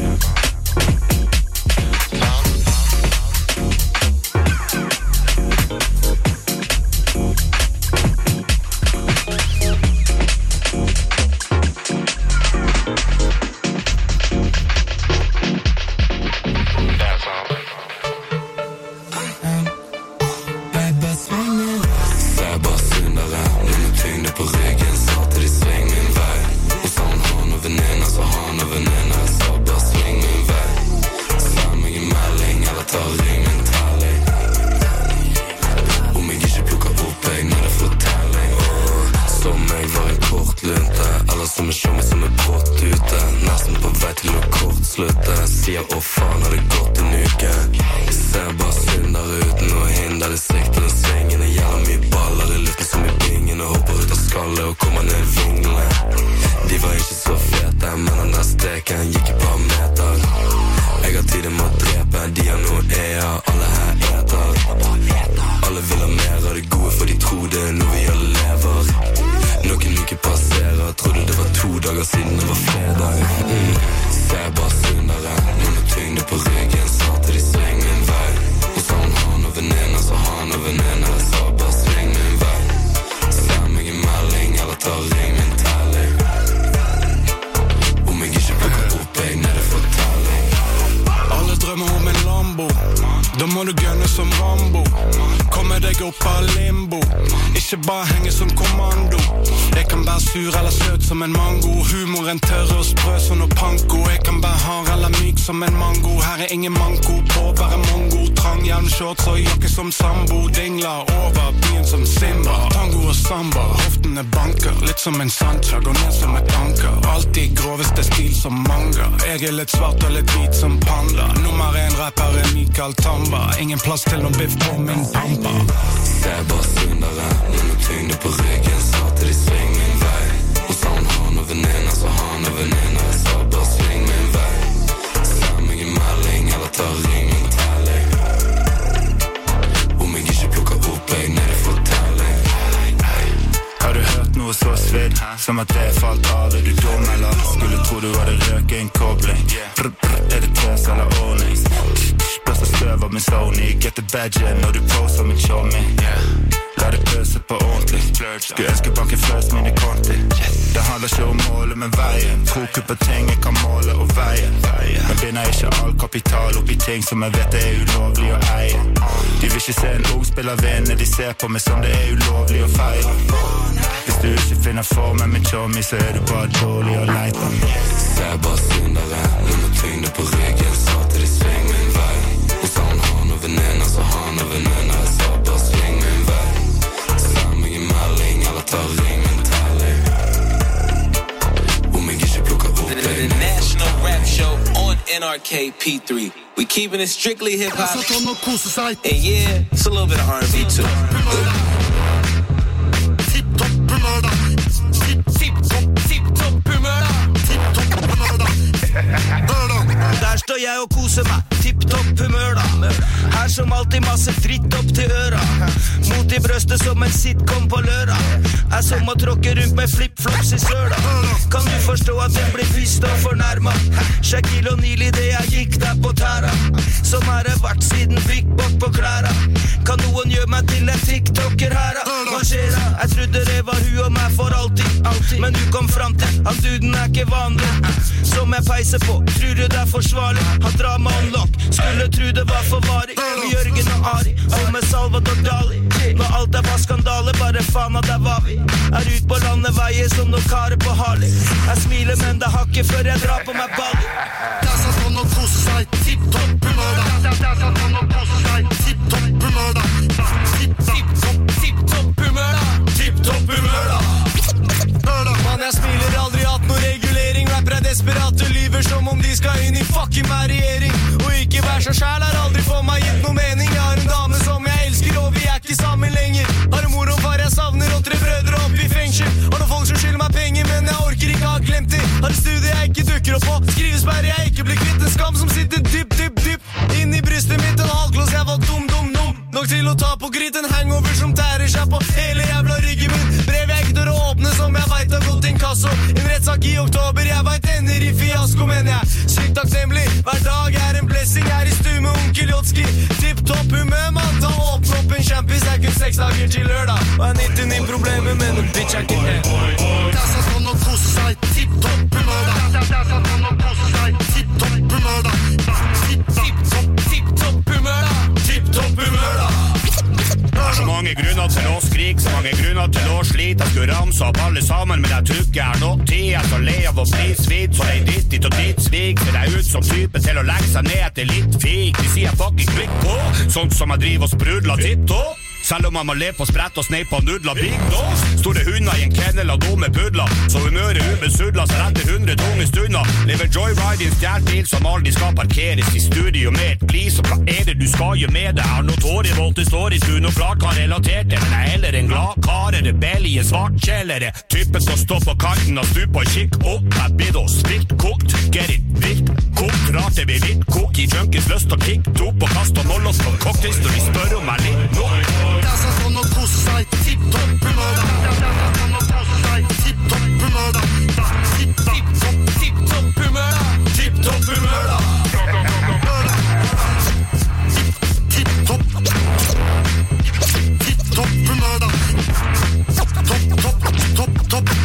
Som en sandtja, går ned som et anker. Alltid groveste stil som manga. Jeg er litt svart og litt hvit som panda. Nummer 1 rapper er Mikael Tamba. Ingen plass til noen biff på min pampa. Det er bare syndere, noen tyngde på ryggen. Sa til de sving min vei. Og sa hun har noen venninner, så har noen venninner. Sa bare sving min vei. Send meg en melding, eller ta ring min telling. Om jeg ikke plukker opp, jeg nede for telling. Har du hørt noe så svidd, som at det falt av? Er du dum, eller? Skulle tro du hadde røket en kobling. Brr, brr, er det tøs eller ordning? Børster støv av min Sony. Get the badge når du poser min showmy. La det pøse på ordentlig. Skulle ønske banken fløs mine konti. Det handler ikke om målet, men veien. Fokus på ting jeg kan måle og veie. Men binder ikke all kapital opp i ting som jeg vet det er ulovlig å eie. De vil ikke se en ung spiller vinne. De ser på meg som det er ulovlig å feile. Hvis du ikke finner formen med chommy, så er du bare dårlig å leite. Det er bare syndere, noen tyngde på ryggen. Sa til de sving min vei. Og sa hun har noen venninner, så har noen venninner. Sa bare sving min vei. Send meg en melding, eller ta ring min telling. Om jeg ikke plukker opp deg. The National Rap Show on NRK NRK P3. We keeping it strictly hip-hop. And yeah, it's a little bit of R&B too. Der står jeg og koser meg, tipp-topp humør da. Her som alltid masse dritt opp til øra. Mot I brøstet som en sitcom på lørdag. Som å tråkke rundt med flip-flops I søla. Kan du forstå at den blir pissed og fornærmet? Shaquille O'Neal I det jeg gikk der på tæra. Sånn har det vært siden Big Bok på klæra. Kan noen gjøre meg til en TikToker her da? Hva skjer da? Jeg trodde det var hun og meg for alltid. Men du kom frem til, han duden ikke vanlig. Som jeg peiser på, tror du det forsvarlig? Han drama unlock, skulle tro det var for varig. Med Jørgen og Ari, og med Salvador Dali. Når alt var skandale, bare faen at der var vi. Ut på landeveier som noen karer på Harley. Jeg smiler, men det har ikke før jeg drar på meg Bali. Det sånn å kose seg, tipp-topp humør da. Det sånn å kose seg, tipp-topp humør da. Tipp-topp humør da. Tipp-topp humør da. Man, jeg smiler aldri hatt noe regulering. Rapper desperate, lyver som om de skal inn I fucking meg regjering. Og ikke vær så sjæl har aldri for meg gitt noe mening. Jeg har en dame som jeg elsker, og vi ikke sammen lenger. Har en mor og far jeg savner, og 3 brødre opp I fengsel. Har noen folk som skylder meg penger, men jeg orker ikke ha glemt det. Har en studie jeg ikke dukker opp på, skrivesperre jeg ikke blir kvitt. En skam som sitter dypp inn I brystet mitt. En halvklås jeg var dum nok til å ta på gritt. En hangover som tærer seg på hele jævla ryggen min. Brev jeg ikke dør å åpne som jeg vet har gått inkasso. En rettsak I oktober, jeg vet ender I fiasko. Men jeg sykt takknemlig, hver dag en blessing. Jeg I stu med onkel Jotski. Tipp-topp humør, man, ta åpne opp en kjempis. Jeg kun 6 dager til lørdag, og 99 problemer, men en bitch ikke helt. Det sånn å kose seg, tipp-topp humør da. Det sånn å kose seg, tipp-topp humør da. Tipp-topp humør da. Tipp-topp humør da. Så mange grunner til å skrike, så mange grunner til å slite. Jeg skulle ramse opp alle sammen, men jeg tror ikke jeg har nok tid. Jeg skal le av å bli svit, så det ditt og ditt svik. Ser jeg ut som type til å legge seg ned etter litt fik. De sier fucking klikk på, sånn som jeg driver og sprudler tipp-topp. Selv om man må le på sprett og sneip på nudler big nose. Store hunder I en kennel av dumme pudler. Så humøret ubesudler seg etter 100 tunge stunder. Lever joyride I en stjert bil som aldri skal parkeres I studio med et glis. Og hva det du skal gjøre med det? Har noe tårevolte står I stuen og klart kan relatert det. Men jeg heller en glad kare, rebell I en svartkjellere. Typen som står på kanten og stuper og kikk opp. Jeg blir da svikt kokt, get it vikt kokt. Rart det blir litt kok I junkies lyst og kick. Dop og kast og moll oss på cocktails når de spør om meg litt nå. Det sånn å kose seg, tipp-topp humør da. Det sånn å kose seg, tipp-topp humør da. Tipp-topp humør da. Tipp-topp humør da. Tipp-topp humør da. Topp.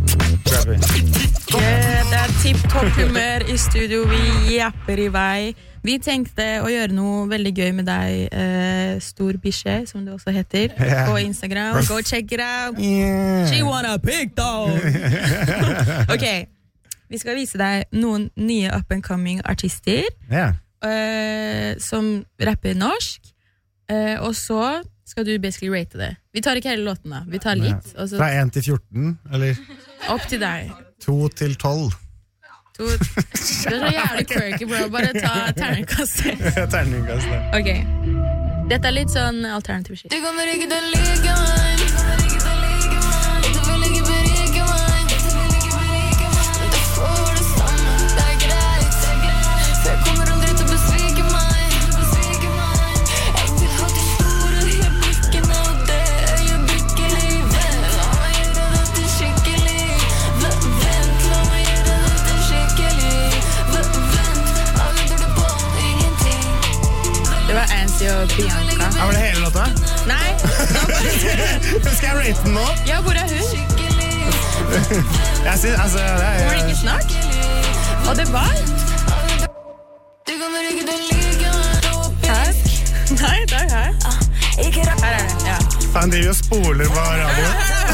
Yeah, det tipp-topp humør I studio. Vi japper I vei. Vi tenkte å gjøre noe veldig gøy med deg, Stor Biche, som du også heter, på Instagram. Go check it out. Yeah. She wanna pick dog. Ok, vi skal vise deg noen nye up-and-coming artister som rapper norsk, og så skal du basically rate det. Vi tar ikke hele låten da, vi tar litt. Fra 1 til 14, eller? Opp til deg. 2 til 12. Du så jævlig quirky, bro. Bare ta terningkastet. Terningkastet. Ok. Dette litt sånn alternativ shit. Du kommer ikke til å like meg. Du vil ikke berike meg. Du får det samme, det greit. For jeg kommer aldri til å besvike meg. Jeg vil ha de store øyeblikkene, og det øyeblikket livet. La meg gjøre dette skikkelig. Vent, la meg gjøre dette skikkelig. Vent, alle burde på ingenting. Det var Ansi og Bianca. Var det hele låta? Nei. Skal jeg rate den nå? Ja, hvor er hun? Jeg synes, altså, det Kommer det ikke snart? Og det var? Du kommer ikke til å like meg. Her? Nei, det er her. Her er det, ja. Han driver og spoler på radio.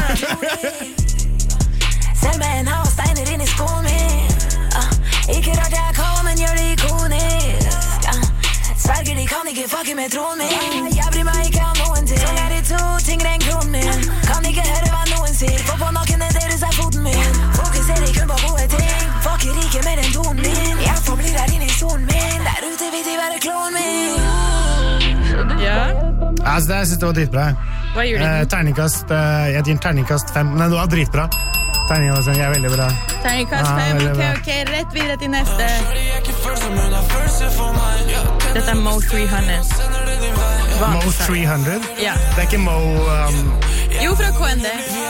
Selv med en hav steiner inn I skoen min. Ikke rart jeg kom, men gjør det ikonisk. Sverger de kan ikke fucke med troen min. Jeg bryr meg ikke om noen til. Sånn det 2 ting enn kronen min. Kan ikke høre hva noen sier, for på nakkene deres foten min. Fokuserer kun på gode ting. Fucker ikke mer enn tonen min. Jeg forblir her inne I solen min. Altså, jeg synes det var dritbra. Hva gjør du? Terningkast, jeg gir terningkast 5. Men det var dritbra. Terningkast 5 er veldig bra. Terningkast 5, ok, rett videre til neste. Dette Mo 300. Mo 300? Ja. Det ikke Mo... Jo, fra KND.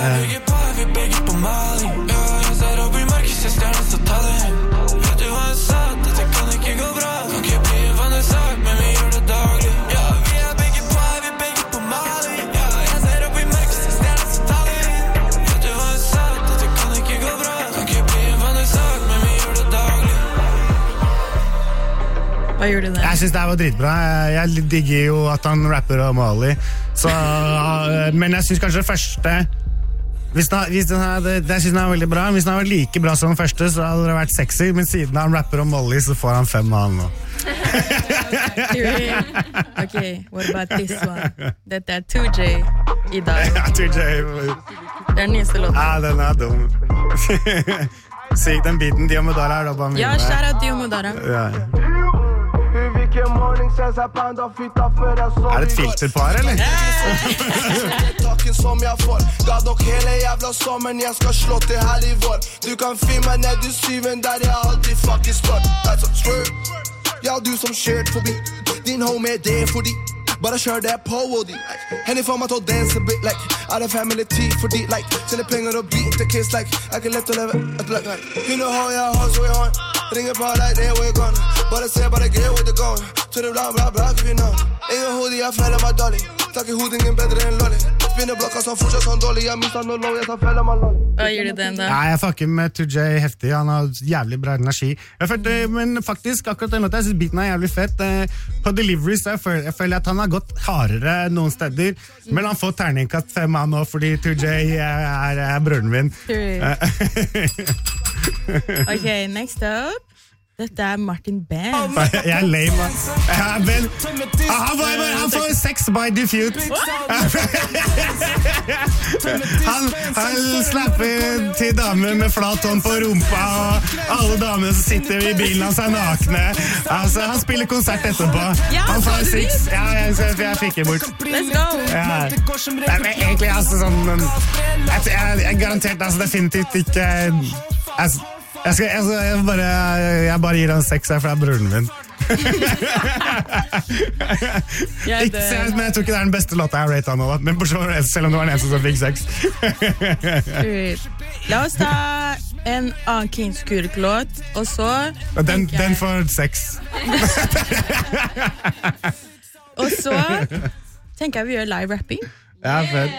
Hva gjør du der? Jeg synes det var dritbra. Jeg digger jo at han rapper om Mali. Så, men jeg synes kanskje det første... Jeg synes den er veldig bra. Hvis den var like bra som den første, så hadde det vært sexy. Men siden han rapper om Molly, så får han 5 av han nå. Ok, what about this one? Dette 2J i dag. Ja, 2J. Det den nyeste låten. Ja, den dum. Syk den biten. Diomodara er da bare Ja, shout out Diomodara. Ja. Er det et filter på her, eller? Takken som jeg får Ga dere hele jævla sommeren Jeg skal slå til her i vår Du kan finne meg ned i syven Der jeg alltid fucking står Altså, swear Ja, du som kjørt forbi Din home det fordi Bare kjør det på og de Henne får meg til å dance a bit like Er det family tea fordi like Sine penger og beat the kiss like Jeg kan lett å leve et like Hun har jeg har så i hånd Ringer på like det hvor jeg går Bare se, bare get with the going Så det bla bla bla kvinner Ingen hodet, jeg føler meg dårlig Takk i hodet, ingen bedre enn lolly Spinner blokka som fortsatt sånn dårlig Jeg mistet noe lov, jeg tar føler meg lolly Hva gjør du den da? Ja, jeg fucker med 2J heftig Han har jævlig bra energi Men faktisk, akkurat den låten Jeg synes biten er jævlig fett På deliveries, jeg føler at han har gått hardere noen steder Men han får terningkast 5 av nå Fordi 2J er brødren min Ok, next up Dette Martin Ben Jeg er lame Ben Han får 6 by Defute Han slapper til damer med flat hånd på rumpa Og alle damene som sitter i bilen hans nakne Altså, han spiller konsert etterpå Han får 6 Ja, jeg fikk det bort Let's go Egentlig, altså sånn Jeg garantert, altså definitivt ikke Jeg bare gir han 6 her, for det er brødren min. Men jeg tror ikke det er den beste låta jeg har ratet nå, men selv om det var den eneste som fikk 6. La oss ta en annen Kingskurk-låt, og så... Den får 6. Og så tenker jeg vi gjør live-rapping. Ja, fett.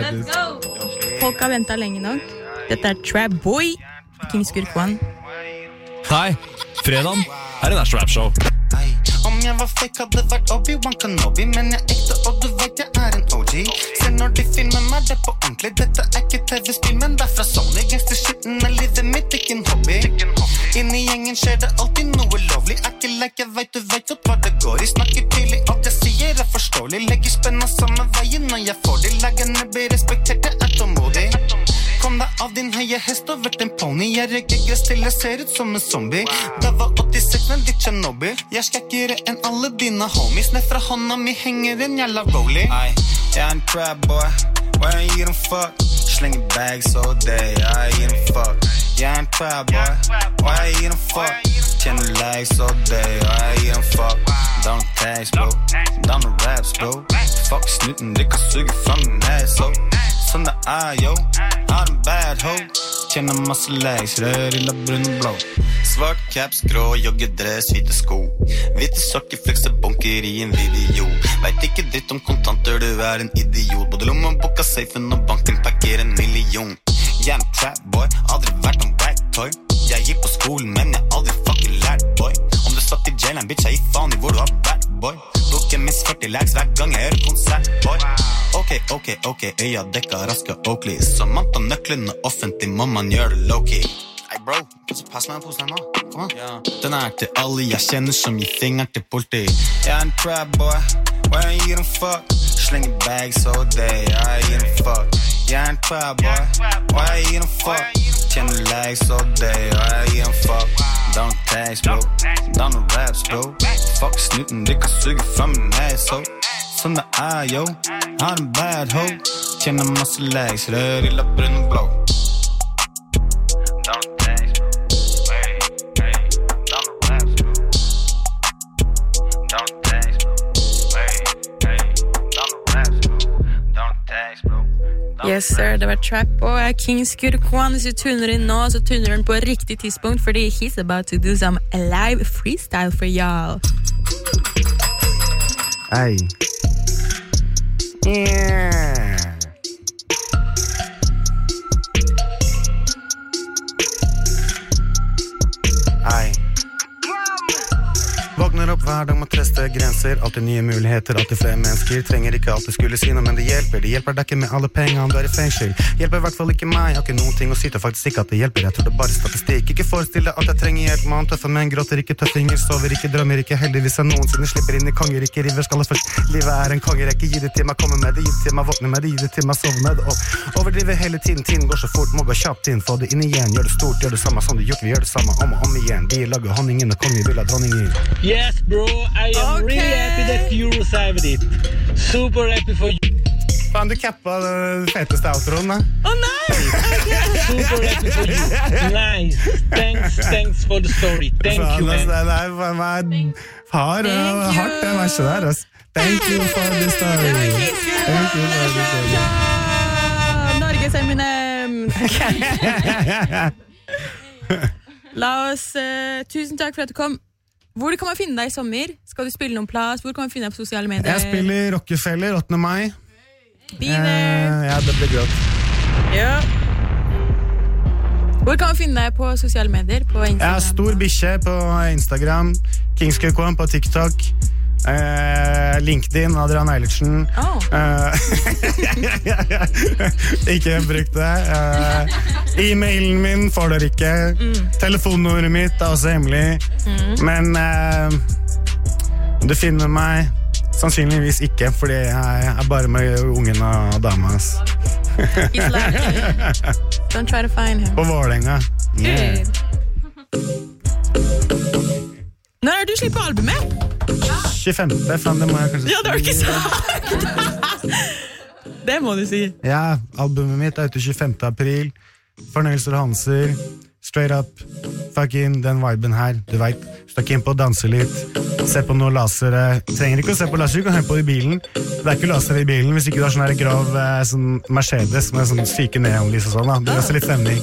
Folk har ventet lenge nok. Dette Trap Boy. Kingskurk One. Hei, fredagen er en National Rap Show. Om jeg var fake hadde vært Obi-Wan Kenobi Men jeg ekte og du vet jeg er en OG Se når de filmer meg det på ordentlig Dette er ikke TV-spill, men det er fra Sony Gangsterskitten er livet mitt, ikke en hobby Inni gjengen skjer det alltid noe lovlig Er ikke like, jeg vet du vet godt hva det går i Snakker tidlig, alt jeg sier er forståelig Legger spenna samme veien når jeg får de Lagene blir respektert, jeg er tålmodig Kom deg av din høye hest og vært en pony Jeg røyker gress til jeg ser ut som en zombie Det var 86, men ditt Chernobyl Jeg skakkere enn alle dine homies Ned fra hånda mi henger en jævla rollie Jeg er en trap boy Why you don't fuck? Slenger bags all day You don't fuck Jeg er en trap boy Why you don't fuck? Tjener legs all day You don't fuck Down the tags, bro Down the raps, bro Fuck snuten, det kan suge fra min ass, oh Sånn det yo Har en bad hoe Tjener masse legs, rør i brun og blå Svart caps, grå, joggedress, hvite sko Hvite sokker, flekser bunker i en video Vet ikke dritt om kontanter, du er en idiot Både lommeboka, safen og banken pakker 1 million Jeg er en trap boy, aldri vært en black toy Jeg gikk på skolen, men jeg aldri fucking lært boy Om du satt i jailen, bitch, jeg gir faen i hvor du har bad boy Bruker minst 40 lags hver gang jeg hører konsert boy Ok, øya dekka raske Oakley Som man tar nøklene offentlig må man gjøre det low-key Hey bro, pass meg en pose her nå Kom an Den er til alle jeg kjenner som gir fingeren til politi Jeg er en trap boy Why you don't fuck? Slenger bags all day You don't fuck Jeg er en trap boy Why you don't fuck? Tjener legs all day You don't fuck Down the tags bro Down the raps bro Fuck snuten, det kan suge fra min ass som det yo. Har en bad hoe. Kjenner masse legs, rør I lapper under blå. Yes, sir, det var Trap og Kings Kurkwan. Hvis du tuner inn nå, så tuner den på riktig tidspunkt, fordi he's about to do some live freestyle for y'all. Ei. Yeah. Ei. Våkner opp hver dag med å teste grenser. Alltid nye muligheter, alltid flere mennesker. Trenger ikke alltid skulle si noe, men det hjelper. Det hjelper deg ikke med alle pengene du I fengsel. Hjelper I hvert fall ikke meg, jeg har ikke noen ting å si til faktisk ikke at det hjelper. Jeg tror det bare statistikk. Ikke forestille at jeg trenger hjelp, man. Tøffe menn gråter ikke, tøffinger sover ikke, drømmer ikke. Heldigvis jeg noensinne slipper inn I kongeriket. River skal først. Livet en kongerekke. Gi det til meg, komme med det. Gi det til meg, våkne med det. Gi det til meg, sove med det. Og overdrive hele tiden. Tiden går så fort, må gå kjapt inn. Få det inn igjen. Gjør det stort, gjør det samme som du gjort. Vi gjør det samme om og om igjen. Vi lager honningen og kongen vil ha dronningen. Yes, bro. I am really happy that you received it. Super happy for you. Fan, du kappa den feteste outroen, da. Nei! Super happy for you. Nice. Thanks for the story. Thank you, man. Det hardt, det verset der, altså. Thank you for the story. Thank you for the story. Ja! Norges Eminem! La oss, tusen takk for at du kom. Hvor kan man finne deg I sommer? Skal du spille noen plass? Hvor kan man finne deg på sosiale medier? Jeg spiller Rockefeller 8. mai. Be there. Ja, det blir grått. Ja. Hvor kan man finne deg på sosiale medier? På Instagram? Jeg har Stor Bikkje på Instagram, Kings Kurkwan på TikTok, LinkedIn, Adrian Eilertsen. Ikke brukt det. E-mailen min får dere ikke. Telefonnummeret mitt også hemmelig. Men du finner meg sannsynligvis ikke, fordi jeg bare med ungen og dama. He's laughing. Don't try to find him. På Vålerenga. Yeah. Når har du slippet albumet? 25. Fan, det må jeg kanskje Ja, det har du ikke sagt. Det må du si. Ja, albumet mitt ute 25. april. Fornøyelser og Hanser. Straight up. Fucking den viben her. Du vet, stakk inn på å danse litt. Se på noen lasere. Trenger ikke å se på laser, du kan høre på det I bilen. Det ikke laser I bilen hvis ikke du har sånn her grav sånn Mercedes med sånn syke neonlys og sånn da. Det også litt stemning.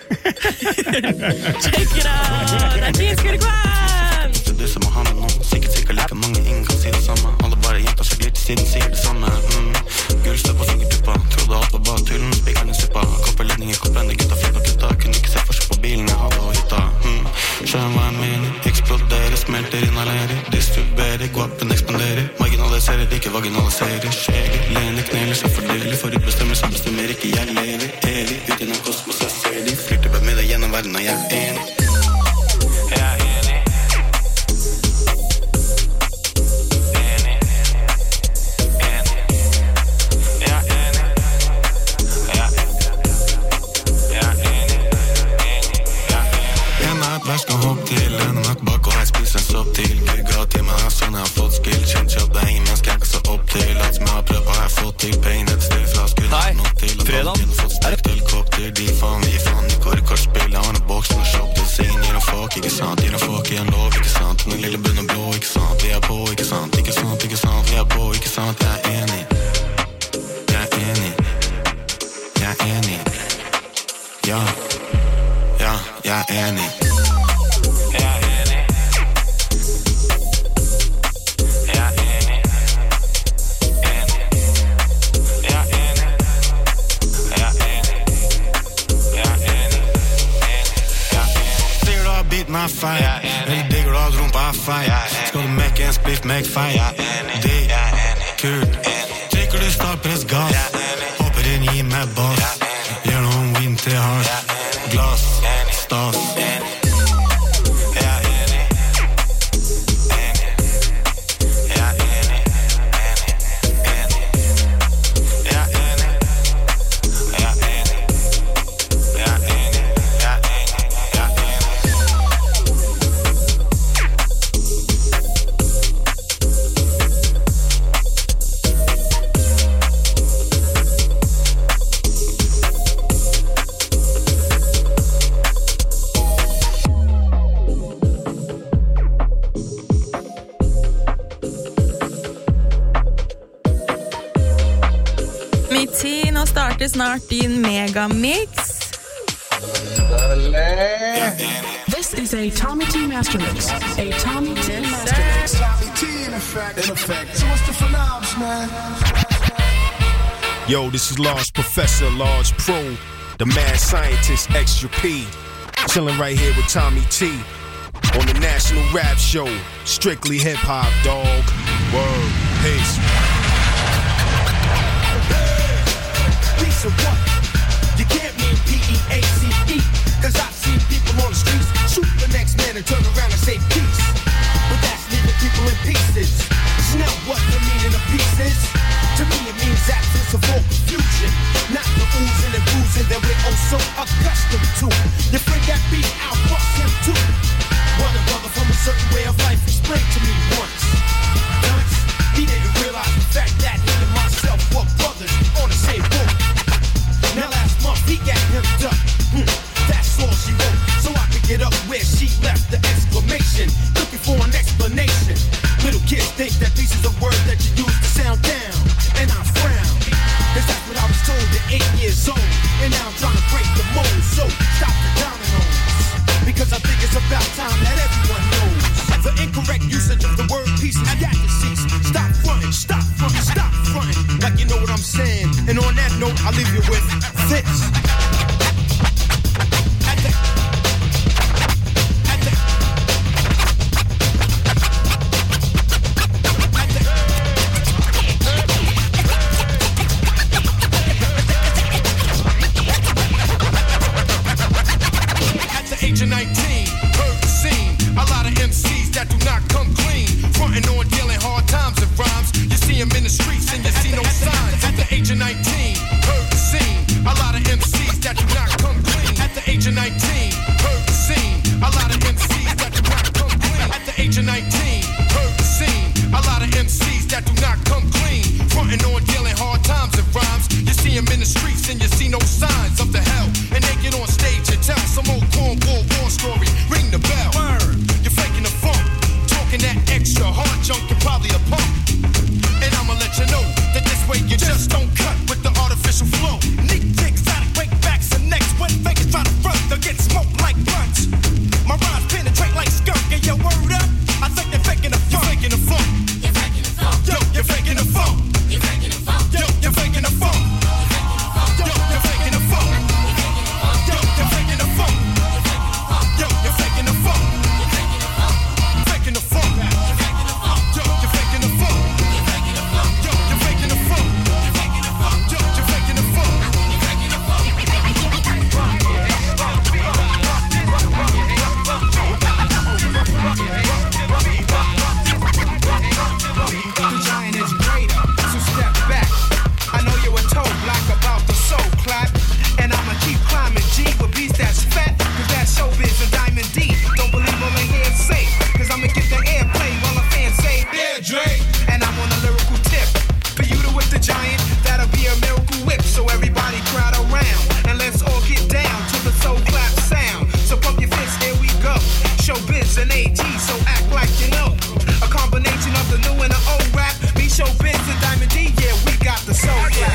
Check it out! Det Kings Kurkwan! Du som må ha med noen, sikkert like mange, ingen kan si det samme. Alle bare jenter så glitt siden sier det samme. Gullstøp og fingerpuppa, trodde alt var bare tullen, spikerne suppa. Koppeledninger, koppende, gutta, flippa gutta. Kunne ikke se forskjell på bilen, jeg hadde og hytta. Skjønner hva jeg mener, eksploderer, smelter, inhalerer. Distribuerer, guappen ekspanderer. Marginaliserer, ikke vaginaliserer. Skjeler, lener, kneler, så fordeler. For utbestemmer, så bestemmer ikke jeg lever. Evig, ut gjennom kosmos, jeg ser de. Flirter bare med deg gjennom verden, og jeg enig. Jeg skal hoppe til, lene meg tilbake og jeg spiser en sopp til. Gugga til meg, sånn jeg har fått skill. Kjent kjøp, det ingen mennesker jeg kan stå opp til. Alt som jeg har prøvd, har jeg fått til. Penger et sted fra skudd. Hei, fredag. Helikopter, de faen, vi faen. De går I kortspill, jeg har en boksen og shop til. Ingen gir en fuck, ikke sant? Gir en fuck I en lov, ikke sant? Den lille bunnen blå, ikke sant? Vi på, ikke sant? Ikke sant, ikke sant? Vi på, ikke sant? Jeg enig. Jeg enig. Jeg enig. Ja. Ja, jeg enig. Eller digger du at rumpa feil. Skal du mekke en spliff, make feil. Digg, kult. Trykker du startpress gass. Hopper inn, gi meg bass. Gjør noen wind til hars. Glass, stas. snart din megamix. This is a Tommy T Master Mix. A Tommy T Master Mix. Tommy T in effect. So what's the phenoms, man? Yo, this is Large Professor, Large Pro, the mad scientist, Extra P. Chilling right here with Tommy T on the National Rap Show. Strictly hip hop, dog. Word, peace. Piece of what? You can't mean P-E-A-C-E. Cause I've seen people on the streets shoot the next man and turn around and say peace. But that's leaving people in pieces. It's not what the meaning of peace is. To me it means absence of all confusion. Not the oozing and boozing that we're oh so accustomed to. Your friend got beat out, bust him too. One brother from a certain way of life explained to me once. He didn't realize the fact that he and myself were brothers on the same boat. Now last month he got hemmed up. That's all she wrote. So I could get up where she left the exclamation. Looking for an explanation. Little kids think that these are the words that you use to sound down. And I frown. Cause that's what I was told at 8 years old. And now I'm trying to break the mold. So stop the dominoes. Because I think it's about time that everyone knows. The incorrect usage of the word peace has got to cease. Stop fronting, stop fronting, stop fronting. Like you know what I'm saying. And on that note, I'll leave you with this. Age of 19, heard the scene. A lot of MCs that do not come clean. Frontin' on dealing hard times and rhymes. You see them in the streets and you see no signs. At the age of 19, heard the scene. A lot of MCs that do not come clean. At the age of 19, heard the scene. A lot of MCs that do not come clean. At the age of 19, heard the scene. A lot of MCs that do not come clean. Frontin' on dealing hard times and rhymes. You see them in the streets and you see no signs of the hell. And they get on stage and tell some old cornball war story. Ring the bell. Word. You're faking the funk. Talking that extra hard junk, you're probably a punk. And I'ma let you know that this way you just don't cut with the artificial flow. Nick jigs, exotic breakbacks and necks. When fakers try to front, they'll get smoked like blunts. My rhymes penetrate like skunk. Get your word up. I think they're faking the funk. You're faking the funk. You're faking the funk. Yo, you're faking the funk. You're faking the funk. Yo, you're faking the funk. Yo, you're faking the funk. Yo, you're faking the funk. Yo, you're faking the funk. Faking the funk. Yo, you're faking the funk. Yo, you're faking the funk. Yo, you're faking the funk. The giant is greater, so step back. I know you were told black about the soul clap. And I'ma keep climbing G with beats that's fat. Cause that's showbiz and Diamond D. Don't believe all they hear say. Cause I'ma get the airplay while the fans say, yeah, Dre. And I'm on a lyrical tip. For you to whip the giant, that'll be a miracle whip. So everybody crowd around. And let's all get down to the soul clap sound. So pump your fists, here we go. Showbiz and AG, so act like you know. A combination of the new and the old rap. Me, Showbiz and Diamond D, yeah, we got the soul clap.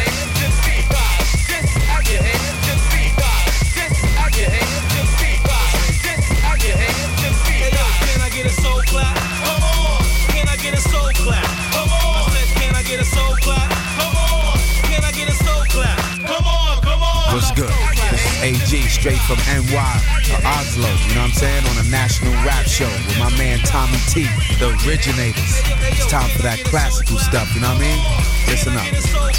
Can I get a soul clap? Come on. Can I get a soul clap? Come on. I said, can I get a soul clap? Come on. Can I get a soul clap? Come on, come on. What's good? This is AG, straight from NY to Oslo, you know what I'm saying? On a National Rap Show with my man Tommy T, the originators. It's time for that classical stuff, you know what I mean? Listen up.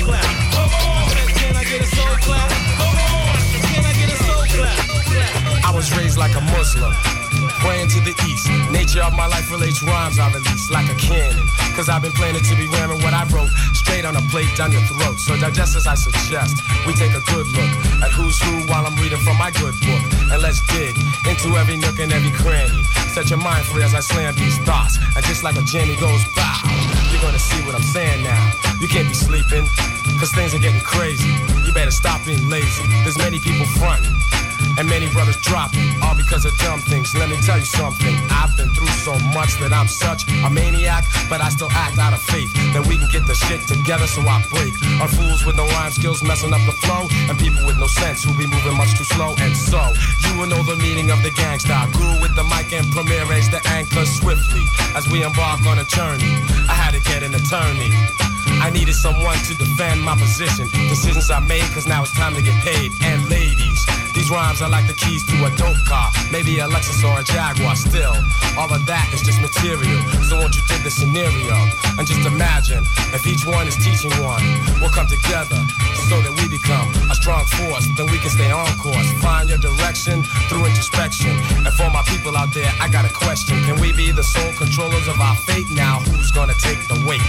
I was raised like a Muslim, praying to the east. Nature of my life relates rhymes I release like a cannon. Cause I've been planning to be ramming what I wrote straight on a plate down your throat. So digest as I suggest, we take a good look at who's who while I'm reading from my good book. And let's dig into every nook and every cranny. Set your mind free as I slam these thoughts. And just like a jammy goes bow, you're gonna see what I'm saying now. You can't be sleeping, cause things are getting crazy. You better stop being lazy. There's many people fronting, and many brothers drop it, all because of dumb things. Let me tell you something, I've been through so much that I'm such a maniac, but I still act out of faith that we can get the shit together, so I break on fools with no rhyme skills messing up the flow, and people with no sense who be moving much too slow. And so, you will know the meaning of the gangsta. I grew with the mic and Premier raised the anchor swiftly as we embark on a journey. I had to get an attorney. I needed someone to defend my position. Decisions I made, cause now it's time to get paid. And ladies, these rhymes are like the keys to a dope car, maybe a Lexus or a Jaguar. Still, all of that is just material. So won't you dig the scenario and just imagine if each one is teaching one, we'll come together so that we become a strong force. Then we can stay on course, find your direction through introspection. And for my people out there, I got a question: can we be the sole controllers of our fate? Now who's gonna take the weight?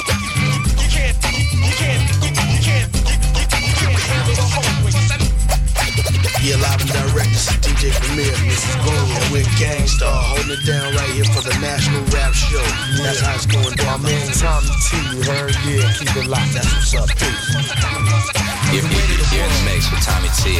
Yeah, live and direct, this is DJ Premier, Mrs. Gold, and we're Gangstar, holding it down right here for the National Rap Show. That's how it's going down. My man Tommy T, you heard? Yeah, keep it locked, that's what's up, peace. You're in the mix with Tommy T.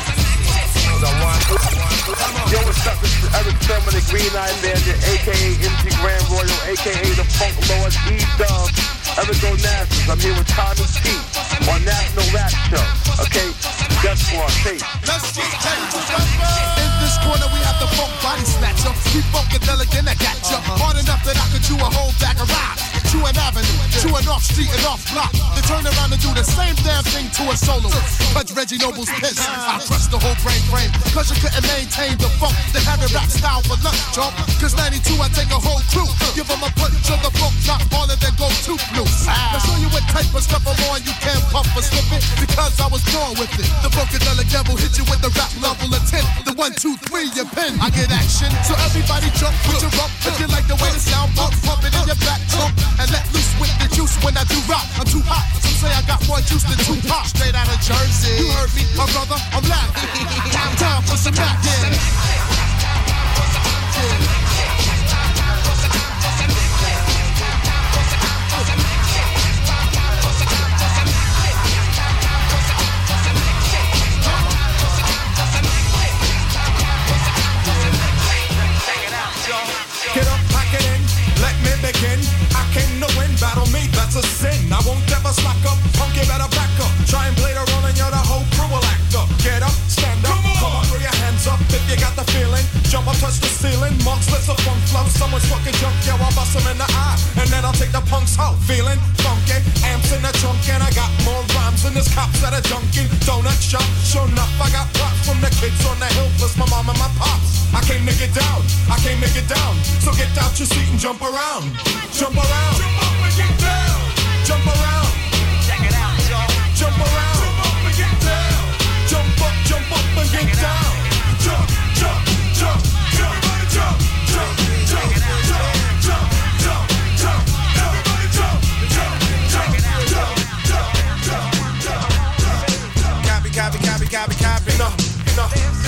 Yo, what's up? This is Eric Sherman, the Green Eye Bandit, a.k.a. MC Grand Royal, a.k.a. the Funk Lord, E-Dub, Eric Onassis. I'm here with Tommy T on National Rap Show. Okay? Guess what? Hey. Let's get in this corner, we have the funk body snatcher. We funkadelic and I got ya. Hard enough that I could chew a whole bag of rhymes. Chew an avenue, chew an off street and off block. Then turn around and do the same damn thing to a soloist. Touch Reggie Noble's piss. I crushed the whole brain frame. Cause you couldn't maintain the funk. They have it rap style for lunch, chump. Cause 92, I take a whole crew. Give them a punch of the funk, not all of them go too loose. I'll show you what type of stuff I'm on. You can't puff or slip it because I was born with it. The funkadelic devil hit you with the rap level of 10. The 1, 2, 3, your pen. I get action. So everybody jump with your rump. If you like the way the sound bump, pump it in your back trunk. And let loose with the juice when I do rock. I'm too hot. Some say I got more juice than Tupac. Straight out of Jersey. You heard me, my brother. I'm black. Time for some back in. Get up, pack it in, let me begin. I came to win, battle me, that's a sin. I won't ever slack up, punk, you better back up. Try and play the role and you're the whole crew will act up. Get up, stand up, come on, throw your hands up if you got the feeling. Jump up, touch the ceiling, monks, let's a funk flow. Someone's fucking junk, yo, I'll bust them in the eye. And then I'll take the punks out, feeling funky. Amps in the trunk and I got more rhymes than this cops that are junkie. Donut shop, sure enough, I got props from the kids on the hill, plus my mom and my pops. I came to get down, I came to get down. So get out your seat and jump around. Jump around. Jump up and get down. Jump around. Check it out, y'all. Jump around. Jump up and get down. Jump up and get down. Jump, jump, jump, jump, jump, jump, jump, jump, jump, jump, jump, everybody jump, jump, jump, jump, jump, jump. Copy. No.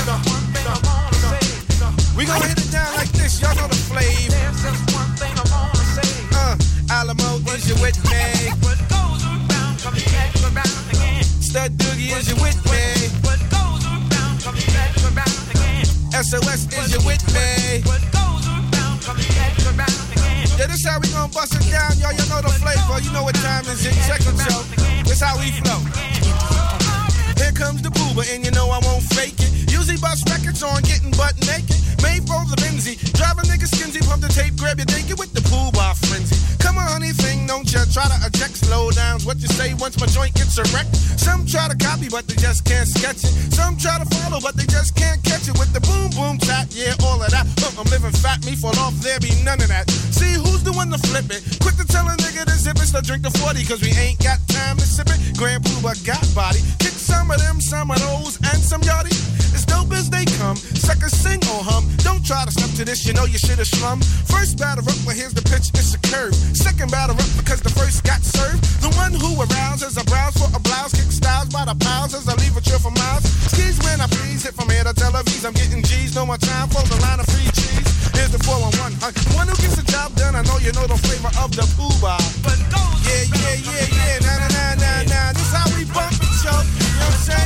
We gonna hit it down like this, y'all know the flavor. There's just one thing I wanna say. Alamo, is you with me? What goes around comes back around again. Stud Doogie, is you with me? What goes around comes back around again. SOS, is you with me? What goes around comes back around again. Yeah, this how we gon' bust it down, y'all know the flavor. You know what time is it, check it, yo. This how we flow. Here comes the boober, and you know I won't fake it. Usually bust records on getting butt naked. Made for the Benzie, drive a nigga skinsy, pump the tape, grab your dinky with the pool bar frenzy. Come on, honey, thing, don't you try to eject slow downs. What you say once my joint gets erect? Some try to copy, but they just can't sketch it. Some try to follow, but they just can't catch it. With the boom, boom, tap, yeah, all of that. I'm living fat, me fall off, there be none of that. See, who's the one to flip it? Quick to tell a nigga to zip it, so drink the 40, cause we ain't got time to sip it. Grand Pooba got body. Kick some of them, some of those, and some yardie. As dope as they come, suckers sing or hum. Don't try to step to this, you know you should have slum. First batter up, well here's the pitch, it's a curve. Second batter up because the first got served. The one who arouses a browse for a blouse, kick styles by the pals as I leave a trail for miles. Skis when I please, hit from here to Tel Aviv. I'm getting G's, no more time for the line of free cheese. Here's the 411. One who gets the job done, I know you know the flavor of the Pooh-Bah. Yeah. Nah. This how we bump it, yo. You know what I'm saying?